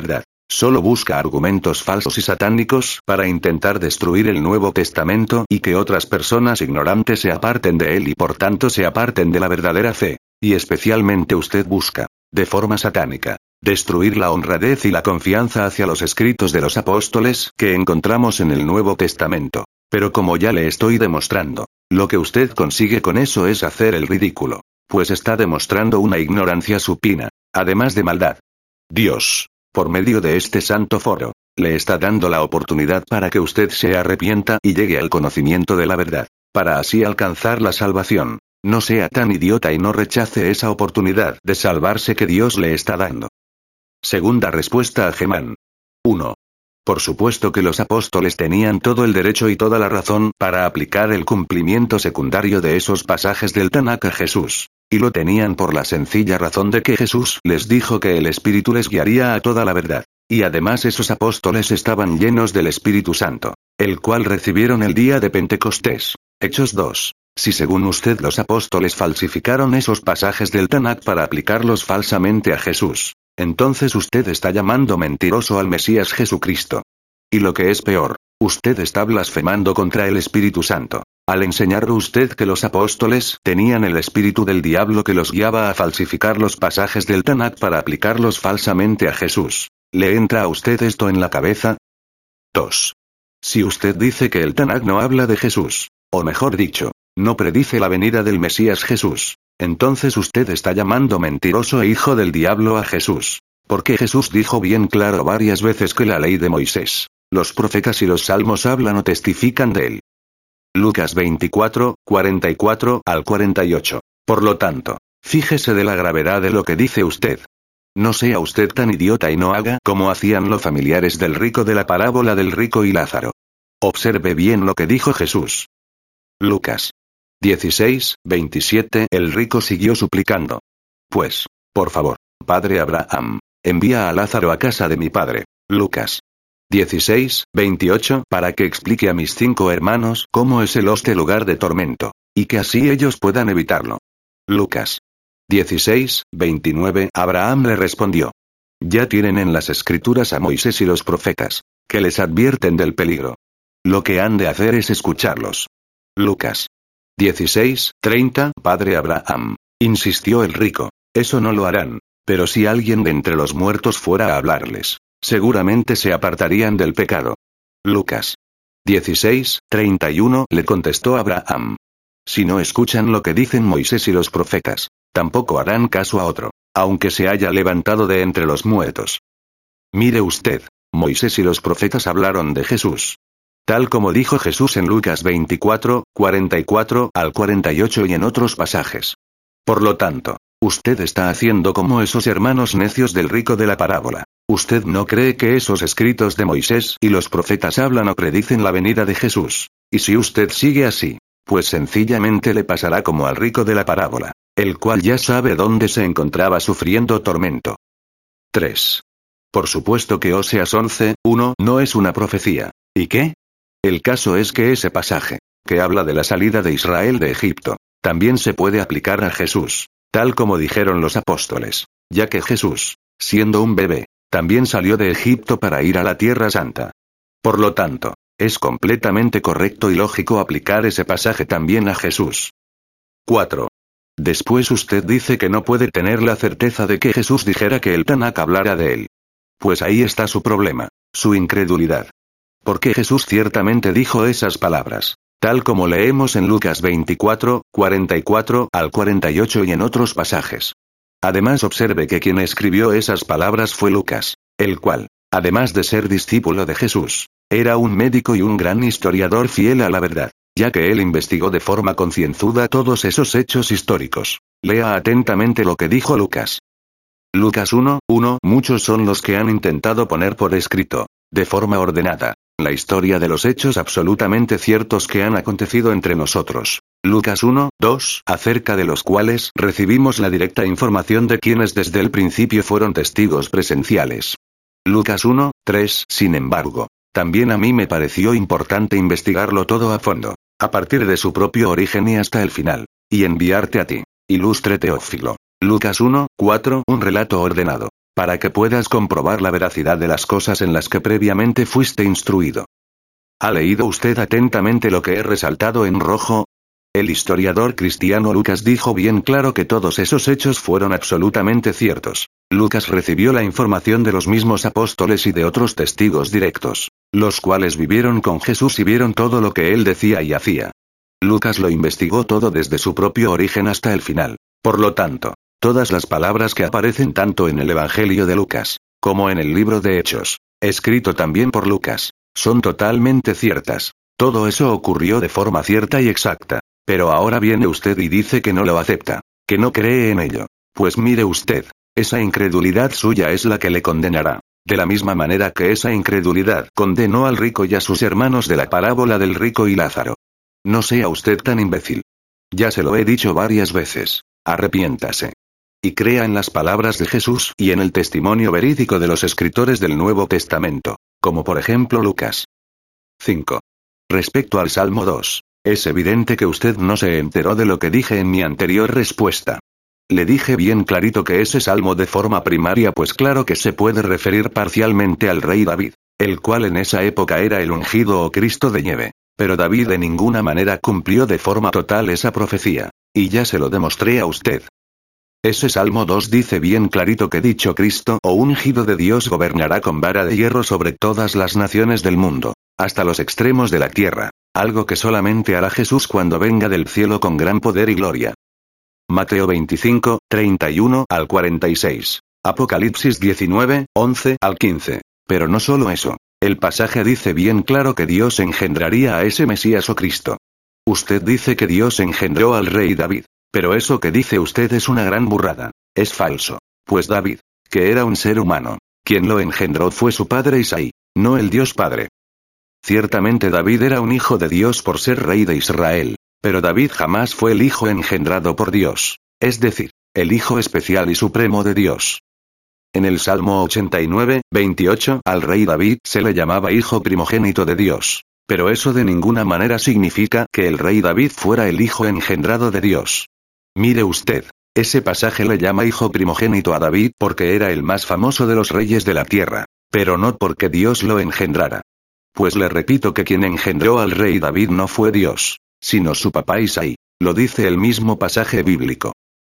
Solo busca argumentos falsos y satánicos para intentar destruir el Nuevo Testamento y que otras personas ignorantes se aparten de él y por tanto se aparten de la verdadera fe. Y especialmente usted busca, de forma satánica, destruir la honradez y la confianza hacia los escritos de los apóstoles que encontramos en el Nuevo Testamento. Pero como ya le estoy demostrando, lo que usted consigue con eso es hacer el ridículo, pues está demostrando una ignorancia supina, además de maldad. Dios, por medio de este santo foro, le está dando la oportunidad para que usted se arrepienta y llegue al conocimiento de la verdad, para así alcanzar la salvación. No sea tan idiota y no rechace esa oportunidad de salvarse que Dios le está dando. Segunda respuesta a Gemán. 1. Por supuesto que los apóstoles tenían todo el derecho y toda la razón para aplicar el cumplimiento secundario de esos pasajes del Tanakh a Jesús. Y lo tenían por la sencilla razón de que Jesús les dijo que el Espíritu les guiaría a toda la verdad. Y además esos apóstoles estaban llenos del Espíritu Santo, el cual recibieron el día de Pentecostés. Hechos 2. Si según usted los apóstoles falsificaron esos pasajes del Tanakh para aplicarlos falsamente a Jesús, entonces usted está llamando mentiroso al Mesías Jesucristo. Y lo que es peor, usted está blasfemando contra el Espíritu Santo, al enseñar usted que los apóstoles tenían el espíritu del diablo que los guiaba a falsificar los pasajes del Tanakh para aplicarlos falsamente a Jesús. ¿Le entra a usted esto en la cabeza? 2. Si usted dice que el Tanakh no habla de Jesús, o mejor dicho, no predice la venida del Mesías Jesús, entonces usted está llamando mentiroso e hijo del diablo a Jesús. Porque Jesús dijo bien claro varias veces que la ley de Moisés, los profetas y los salmos hablan o testifican de él. Lucas 24, 44 al 48. Por lo tanto, fíjese de la gravedad de lo que dice usted. No sea usted tan idiota y no haga como hacían los familiares del rico de la parábola del rico y Lázaro. Observe bien lo que dijo Jesús. Lucas 16, 27. El rico siguió suplicando. Pues, por favor, padre Abraham, envía a Lázaro a casa de mi padre. Lucas 16, 28. Para que explique a mis 5 hermanos cómo es este lugar de tormento, y que así ellos puedan evitarlo. Lucas 16, 29. Abraham le respondió. Ya tienen en las escrituras a Moisés y los profetas, que les advierten del peligro. Lo que han de hacer es escucharlos. Lucas 16, 30. Padre Abraham, insistió el rico, eso no lo harán, pero si alguien de entre los muertos fuera a hablarles, seguramente se apartarían del pecado. Lucas 16, 31. Le contestó Abraham. Si no escuchan lo que dicen Moisés y los profetas, tampoco harán caso a otro, aunque se haya levantado de entre los muertos. Mire usted, Moisés y los profetas hablaron de Jesús. Tal como dijo Jesús en Lucas 24, 44 al 48 y en otros pasajes. Por lo tanto, usted está haciendo como esos hermanos necios del rico de la parábola. Usted no cree que esos escritos de Moisés y los profetas hablan o predicen la venida de Jesús. Y si usted sigue así, pues sencillamente le pasará como al rico de la parábola, el cual ya sabe dónde se encontraba sufriendo tormento. 3. Por supuesto que Oseas 11, 1 no es una profecía. ¿Y qué? El caso es que ese pasaje, que habla de la salida de Israel de Egipto, también se puede aplicar a Jesús, tal como dijeron los apóstoles, ya que Jesús, siendo un bebé, también salió de Egipto para ir a la Tierra Santa. Por lo tanto, es completamente correcto y lógico aplicar ese pasaje también a Jesús. 4. Después usted dice que no puede tener la certeza de que Jesús dijera que el Tanakh hablara de él. Pues ahí está su problema, su incredulidad. Porque Jesús ciertamente dijo esas palabras, tal como leemos en Lucas 24, 44 al 48 y en otros pasajes. Además observe que quien escribió esas palabras fue Lucas, el cual, además de ser discípulo de Jesús, era un médico y un gran historiador fiel a la verdad, ya que él investigó de forma concienzuda todos esos hechos históricos. Lea atentamente lo que dijo Lucas. Lucas 1, 1. Muchos son los que han intentado poner por escrito, de forma ordenada, la historia de los hechos absolutamente ciertos que han acontecido entre nosotros. Lucas 1, 2. Acerca de los cuales recibimos la directa información de quienes desde el principio fueron testigos presenciales. Lucas 1, 3. Sin embargo, también a mí me pareció importante investigarlo todo a fondo, a partir de su propio origen y hasta el final, y enviarte a ti, ilustre Teófilo. Lucas 1, 4. Un relato ordenado, para que puedas comprobar la veracidad de las cosas en las que previamente fuiste instruido. ¿Ha leído usted atentamente lo que he resaltado en rojo? El historiador cristiano Lucas dijo bien claro que todos esos hechos fueron absolutamente ciertos. Lucas recibió la información de los mismos apóstoles y de otros testigos directos, los cuales vivieron con Jesús y vieron todo lo que él decía y hacía. Lucas lo investigó todo desde su propio origen hasta el final. Por lo tanto, todas las palabras que aparecen tanto en el Evangelio de Lucas, como en el libro de Hechos, escrito también por Lucas, son totalmente ciertas. Todo eso ocurrió de forma cierta y exacta. Pero ahora viene usted y dice que no lo acepta, que no cree en ello. Pues mire usted, esa incredulidad suya es la que le condenará. De la misma manera que esa incredulidad condenó al rico y a sus hermanos de la parábola del rico y Lázaro. No sea usted tan imbécil. Ya se lo he dicho varias veces. Arrepiéntase. Y crea en las palabras de Jesús y en el testimonio verídico de los escritores del Nuevo Testamento, como por ejemplo Lucas. 5. Respecto al Salmo 2. Es evidente que usted no se enteró de lo que dije en mi anterior respuesta. Le dije bien clarito que ese salmo de forma primaria pues claro que se puede referir parcialmente al rey David, el cual en esa época era el ungido o Cristo de nieve. Pero David de ninguna manera cumplió de forma total esa profecía. Y ya se lo demostré a usted. Ese Salmo 2 dice bien clarito que dicho Cristo o ungido de Dios gobernará con vara de hierro sobre todas las naciones del mundo, hasta los extremos de la tierra. Algo que solamente hará Jesús cuando venga del cielo con gran poder y gloria. Mateo 25, 31 al 46. Apocalipsis 19, 11 al 15. Pero no solo eso. El pasaje dice bien claro que Dios engendraría a ese Mesías o Cristo. Usted dice que Dios engendró al rey David. Pero eso que dice usted es una gran burrada. Es falso. Pues David, que era un ser humano, quien lo engendró fue su padre Isaí, no el Dios Padre. Ciertamente David era un hijo de Dios por ser rey de Israel, pero David jamás fue el hijo engendrado por Dios, es decir, el hijo especial y supremo de Dios. En el Salmo 89, 28, al rey David se le llamaba hijo primogénito de Dios, pero eso de ninguna manera significa que el rey David fuera el hijo engendrado de Dios. Mire usted, ese pasaje le llama hijo primogénito a David porque era el más famoso de los reyes de la tierra, pero no porque Dios lo engendrara. Pues le repito que quien engendró al rey David no fue Dios, sino su papá Isaí, lo dice el mismo pasaje bíblico.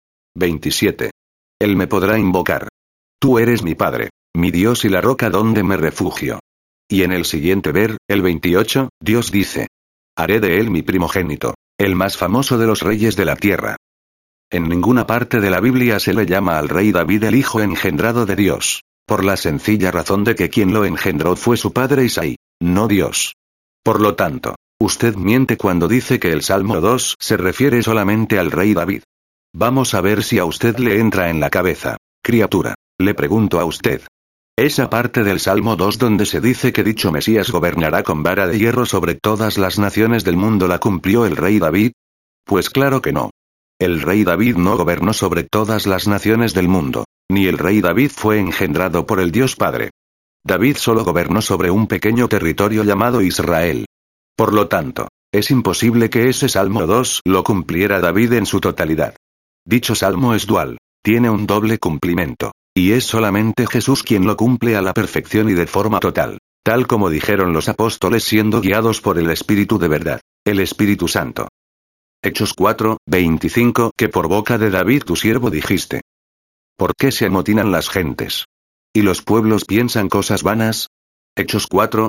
27. Él me podrá invocar. Tú eres mi Padre, mi Dios y la roca donde me refugio. Y en el siguiente el 28, Dios dice: haré de él mi primogénito, el más famoso de los reyes de la tierra. En ninguna parte de la Biblia se le llama al rey David el hijo engendrado de Dios, por la sencilla razón de que quien lo engendró fue su padre Isaí, no Dios. Por lo tanto, usted miente cuando dice que el Salmo 2 se refiere solamente al rey David. Vamos a ver si a usted le entra en la cabeza. Criatura, le pregunto a usted. ¿Esa parte del Salmo 2 donde se dice que dicho Mesías gobernará con vara de hierro sobre todas las naciones del mundo la cumplió el rey David? Pues claro que no. El rey David no gobernó sobre todas las naciones del mundo, ni el rey David fue engendrado por el Dios Padre. David solo gobernó sobre un pequeño territorio llamado Israel. Por lo tanto, es imposible que ese Salmo 2 lo cumpliera David en su totalidad. Dicho salmo es dual, tiene un doble cumplimiento, y es solamente Jesús quien lo cumple a la perfección y de forma total, tal como dijeron los apóstoles siendo guiados por el Espíritu de verdad, el Espíritu Santo. Hechos 4, 25 que por boca de David tu siervo dijiste: ¿por qué se amotinan las gentes? ¿Y los pueblos piensan cosas vanas? Hechos 4,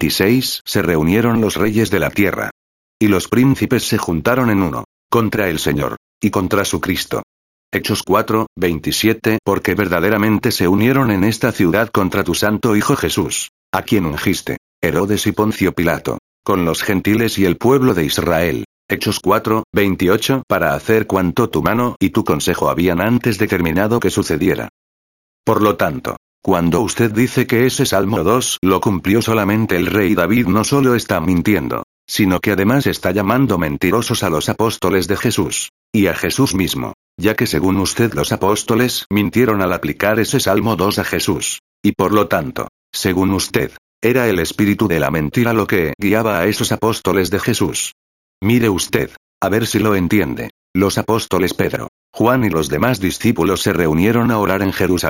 26 se reunieron los reyes de la tierra. Y los príncipes se juntaron en uno, contra el Señor, y contra su Cristo. Hechos 4, 27 porque verdaderamente se unieron en esta ciudad contra tu santo Hijo Jesús, a quien ungiste, Herodes y Poncio Pilato, con los gentiles y el pueblo de Israel. Hechos 4, 28 para hacer cuanto tu mano y tu consejo habían antes determinado que sucediera. Por lo tanto, cuando usted dice que ese Salmo 2 lo cumplió solamente el rey David no solo está mintiendo, sino que además está llamando mentirosos a los apóstoles de Jesús, y a Jesús mismo, ya que según usted los apóstoles mintieron al aplicar ese Salmo 2 a Jesús, y por lo tanto, según usted, era el espíritu de la mentira lo que guiaba a esos apóstoles de Jesús. Mire usted, a ver si lo entiende. Los apóstoles Pedro, Juan y los demás discípulos se reunieron a orar en Jerusalén,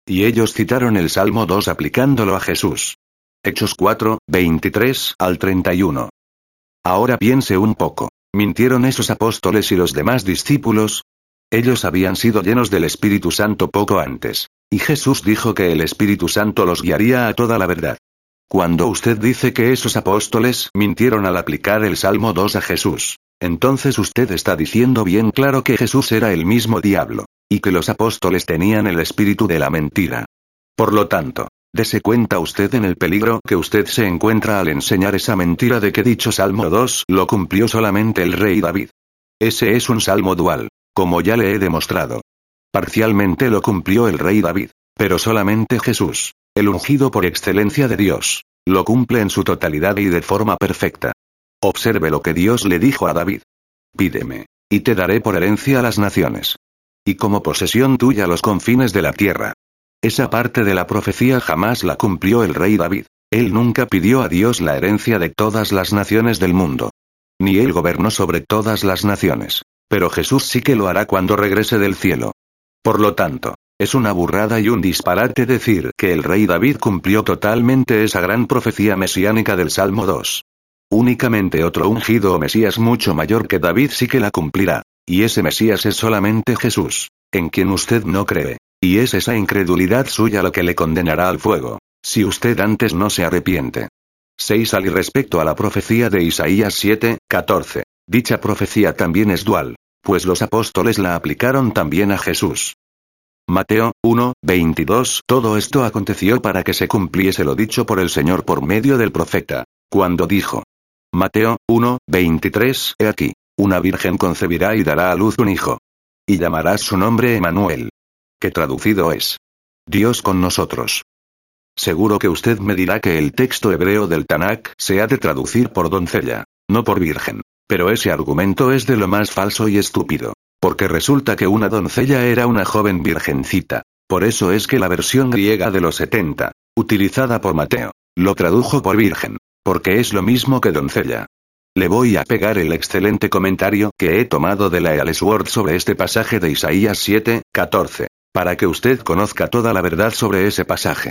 Y ellos citaron el Salmo 2 aplicándolo a Jesús. Hechos 4, 23 al 31. Ahora piense un poco. ¿Mintieron esos apóstoles y los demás discípulos? Ellos habían sido llenos del Espíritu Santo poco antes. Y Jesús dijo que el Espíritu Santo los guiaría a toda la verdad. Cuando usted dice que esos apóstoles mintieron al aplicar el Salmo 2 a Jesús, entonces usted está diciendo bien claro que Jesús era el mismo diablo, y que los apóstoles tenían el espíritu de la mentira. Por lo tanto, dese cuenta usted en el peligro que usted se encuentra al enseñar esa mentira de que dicho Salmo 2 lo cumplió solamente el rey David. Ese es un salmo dual, como ya le he demostrado. Parcialmente lo cumplió el rey David, pero solamente Jesús, el ungido por excelencia de Dios, lo cumple en su totalidad y de forma perfecta. Observe lo que Dios le dijo a David. Pídeme, y te daré por herencia a las naciones. Y como posesión tuya los confines de la tierra. Esa parte de la profecía jamás la cumplió el rey David. Él nunca pidió a Dios la herencia de todas las naciones del mundo. Ni él gobernó sobre todas las naciones. Pero Jesús sí que lo hará cuando regrese del cielo. Por lo tanto, es una burrada y un disparate decir que el rey David cumplió totalmente esa gran profecía mesiánica del Salmo 2. Únicamente otro ungido o Mesías mucho mayor que David sí que la cumplirá. Y ese Mesías es solamente Jesús, en quien usted no cree. Y es esa incredulidad suya lo que le condenará al fuego, si usted antes no se arrepiente. 6 al y respecto a la profecía de Isaías 7, 14. Dicha profecía también es dual, pues los apóstoles la aplicaron también a Jesús. Mateo 1, 22. Todo esto aconteció para que se cumpliese lo dicho por el Señor por medio del profeta, cuando dijo. Mateo 1, 23. He aquí, una virgen concebirá y dará a luz un hijo. Y llamarás su nombre Emmanuel. Que traducido es Dios con nosotros. Seguro que usted me dirá que el texto hebreo del Tanakh se ha de traducir por doncella, no por virgen. Pero ese argumento es de lo más falso y estúpido. Porque resulta que una doncella era una joven virgencita. Por eso es que la versión griega de los 70, utilizada por Mateo, lo tradujo por virgen, porque es lo mismo que doncella. Le voy a pegar el excelente comentario que he tomado de la Ellsworth sobre este pasaje de Isaías 7, 14, para que usted conozca toda la verdad sobre ese pasaje.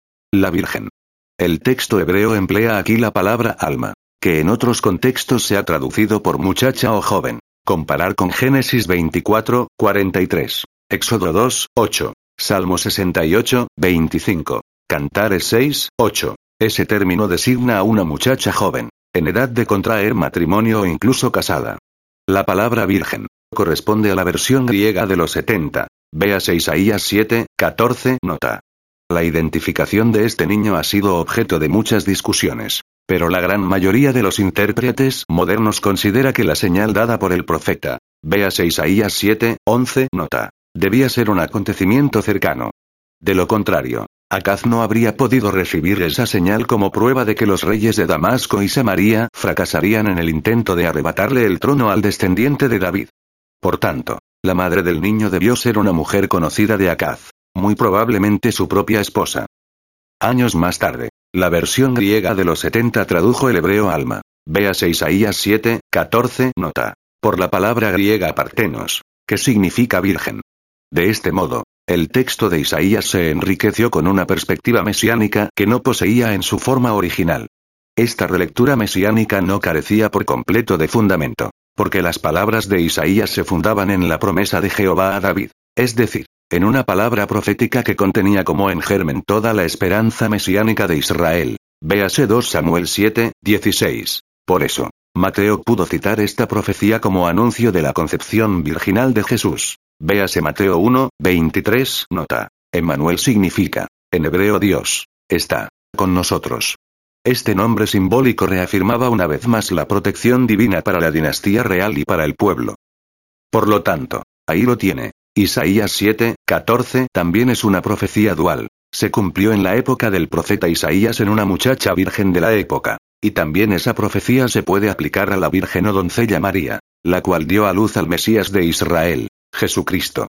La Virgen. El texto hebreo emplea aquí la palabra alma, que en otros contextos se ha traducido por muchacha o joven. Comparar con Génesis 24, 43, Éxodo 2, 8, Salmo 68, 25, Cantares 6, 8. Ese término designa a una muchacha joven, en edad de contraer matrimonio o incluso casada. La palabra virgen corresponde a la versión griega de los 70. Véase Isaías 7, 14. Nota. La identificación de este niño ha sido objeto de muchas discusiones. Pero la gran mayoría de los intérpretes modernos considera que la señal dada por el profeta, véase Isaías 7, 11, nota, debía ser un acontecimiento cercano. De lo contrario, Acaz no habría podido recibir esa señal como prueba de que los reyes de Damasco y Samaria fracasarían en el intento de arrebatarle el trono al descendiente de David. Por tanto, la madre del niño debió ser una mujer conocida de Acaz, muy probablemente su propia esposa. Años más tarde, la versión griega de los 70 tradujo el hebreo alma. Véase Isaías 7, 14, nota. Por la palabra griega partenos, que significa virgen. De este modo, el texto de Isaías se enriqueció con una perspectiva mesiánica que no poseía en su forma original. Esta relectura mesiánica no carecía por completo de fundamento, porque las palabras de Isaías se fundaban en la promesa de Jehová a David, es decir, en una palabra profética que contenía como en germen toda la esperanza mesiánica de Israel. Véase 2 Samuel 7, 16. Por eso, Mateo pudo citar esta profecía como anuncio de la concepción virginal de Jesús. Véase Mateo 1, 23. Nota. Emmanuel significa, en hebreo Dios, está con nosotros. Este nombre simbólico reafirmaba una vez más la protección divina para la dinastía real y para el pueblo. Por lo tanto, ahí lo tiene. Isaías 7, 14 también es una profecía dual. Se cumplió en la época del profeta Isaías en una muchacha virgen de la época. Y también esa profecía se puede aplicar a la virgen o doncella María, la cual dio a luz al Mesías de Israel, Jesucristo.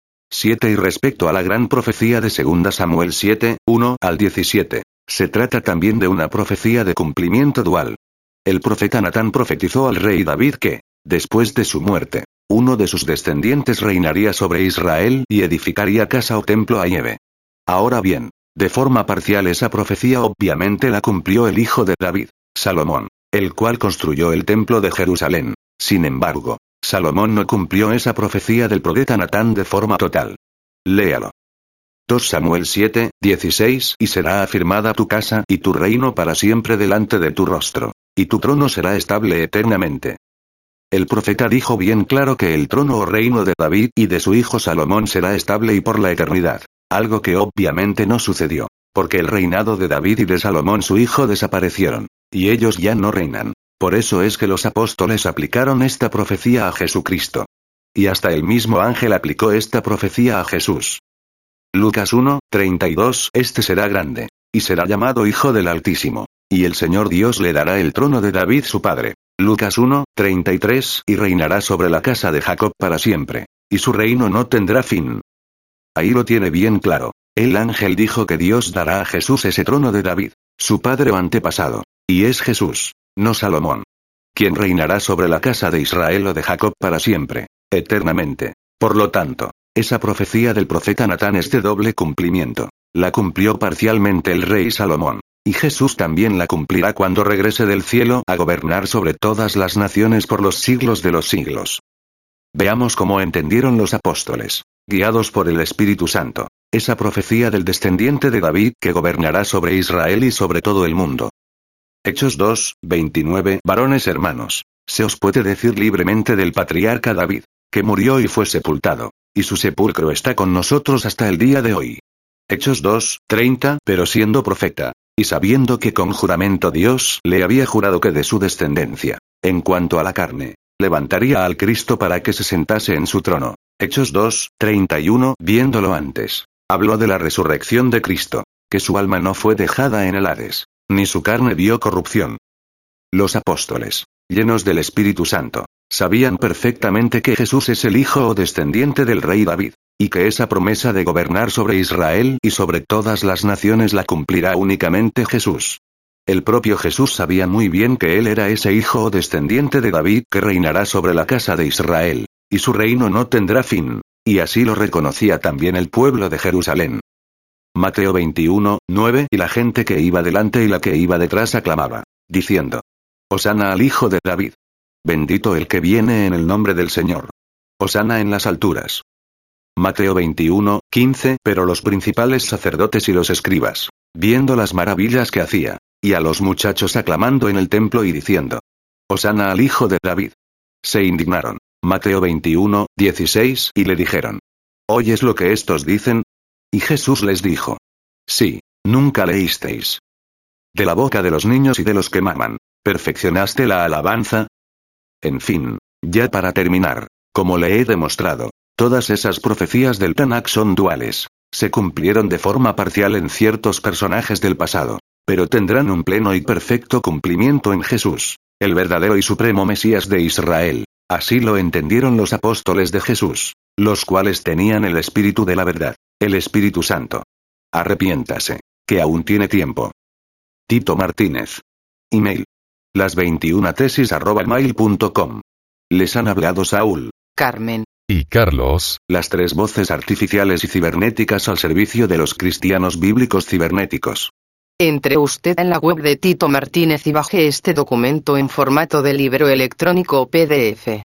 7 Y respecto a la gran profecía de 2 Samuel 7, 1 al 17, se trata también de una profecía de cumplimiento dual. El profeta Natán profetizó al rey David que, después de su muerte, uno de sus descendientes reinaría sobre Israel y edificaría casa o templo a Yahvé. Ahora bien, de forma parcial esa profecía obviamente la cumplió el hijo de David, Salomón, el cual construyó el templo de Jerusalén. Sin embargo, Salomón no cumplió esa profecía del profeta Natán de forma total. Léalo. 2 Samuel 7, 16 Y será afirmada tu casa y tu reino para siempre delante de tu rostro, y tu trono será estable eternamente. El profeta dijo bien claro que el trono o reino de David y de su hijo Salomón será estable y por la eternidad, algo que obviamente no sucedió, porque el reinado de David y de Salomón su hijo desaparecieron, y ellos ya no reinan. Por eso es que los apóstoles aplicaron esta profecía a Jesucristo. Y hasta el mismo ángel aplicó esta profecía a Jesús. Lucas 1, 32 Este será grande, y será llamado Hijo del Altísimo, y el Señor Dios le dará el trono de David su padre. Lucas 1, 33 Y reinará sobre la casa de Jacob para siempre, y su reino no tendrá fin. Ahí lo tiene bien claro. El ángel dijo que Dios dará a Jesús ese trono de David, su padre o antepasado, y es Jesús, no Salomón, quien reinará sobre la casa de Israel o de Jacob para siempre, eternamente. Por lo tanto, esa profecía del profeta Natán es de doble cumplimiento. La cumplió parcialmente el rey Salomón, y Jesús también la cumplirá cuando regrese del cielo a gobernar sobre todas las naciones por los siglos de los siglos. Veamos cómo entendieron los apóstoles, guiados por el Espíritu Santo, esa profecía del descendiente de David que gobernará sobre Israel y sobre todo el mundo. Hechos 2, 29 Varones hermanos, se os puede decir libremente del patriarca David, que murió y fue sepultado, y su sepulcro está con nosotros hasta el día de hoy. Hechos 2, 30 Pero siendo profeta, y sabiendo que con juramento Dios le había jurado que de su descendencia, en cuanto a la carne, levantaría al Cristo para que se sentase en su trono. Hechos 2, 31 Viéndolo antes, habló de la resurrección de Cristo, que su alma no fue dejada en el Hades, ni su carne vio corrupción. Los apóstoles, llenos del Espíritu Santo, sabían perfectamente que Jesús es el hijo o descendiente del rey David, y que esa promesa de gobernar sobre Israel y sobre todas las naciones la cumplirá únicamente Jesús. El propio Jesús sabía muy bien que él era ese hijo o descendiente de David que reinará sobre la casa de Israel, y su reino no tendrá fin, y así lo reconocía también el pueblo de Jerusalén. Mateo 21, 9 Y la gente que iba delante y la que iba detrás aclamaba, diciendo: Hosana al Hijo de David. Bendito el que viene en el nombre del Señor. Hosana en las alturas. Mateo 21, 15 Pero los principales sacerdotes y los escribas, viendo las maravillas que hacía, y a los muchachos aclamando en el templo y diciendo: Hosana al Hijo de David, se indignaron. Mateo 21, 16 Y le dijeron: ¿Oyes lo que estos dicen? Y Jesús les dijo: Sí, ¿nunca leísteis? De la boca de los niños y de los que maman, ¿perfeccionaste la alabanza? En fin, ya para terminar, como le he demostrado, todas esas profecías del Tanakh son duales. Se cumplieron de forma parcial en ciertos personajes del pasado, pero tendrán un pleno y perfecto cumplimiento en Jesús, el verdadero y supremo Mesías de Israel. Así lo entendieron los apóstoles de Jesús, los cuales tenían el Espíritu de la verdad, el Espíritu Santo. Arrepiéntase, que aún tiene tiempo. Tito Martínez. Email: las21tesis@mail.com. Les han hablado Saúl, Carmen y Carlos, las tres voces artificiales y cibernéticas al servicio de los cristianos bíblicos cibernéticos. Entre usted en la web de Tito Martínez y baje este documento en formato de libro electrónico o PDF.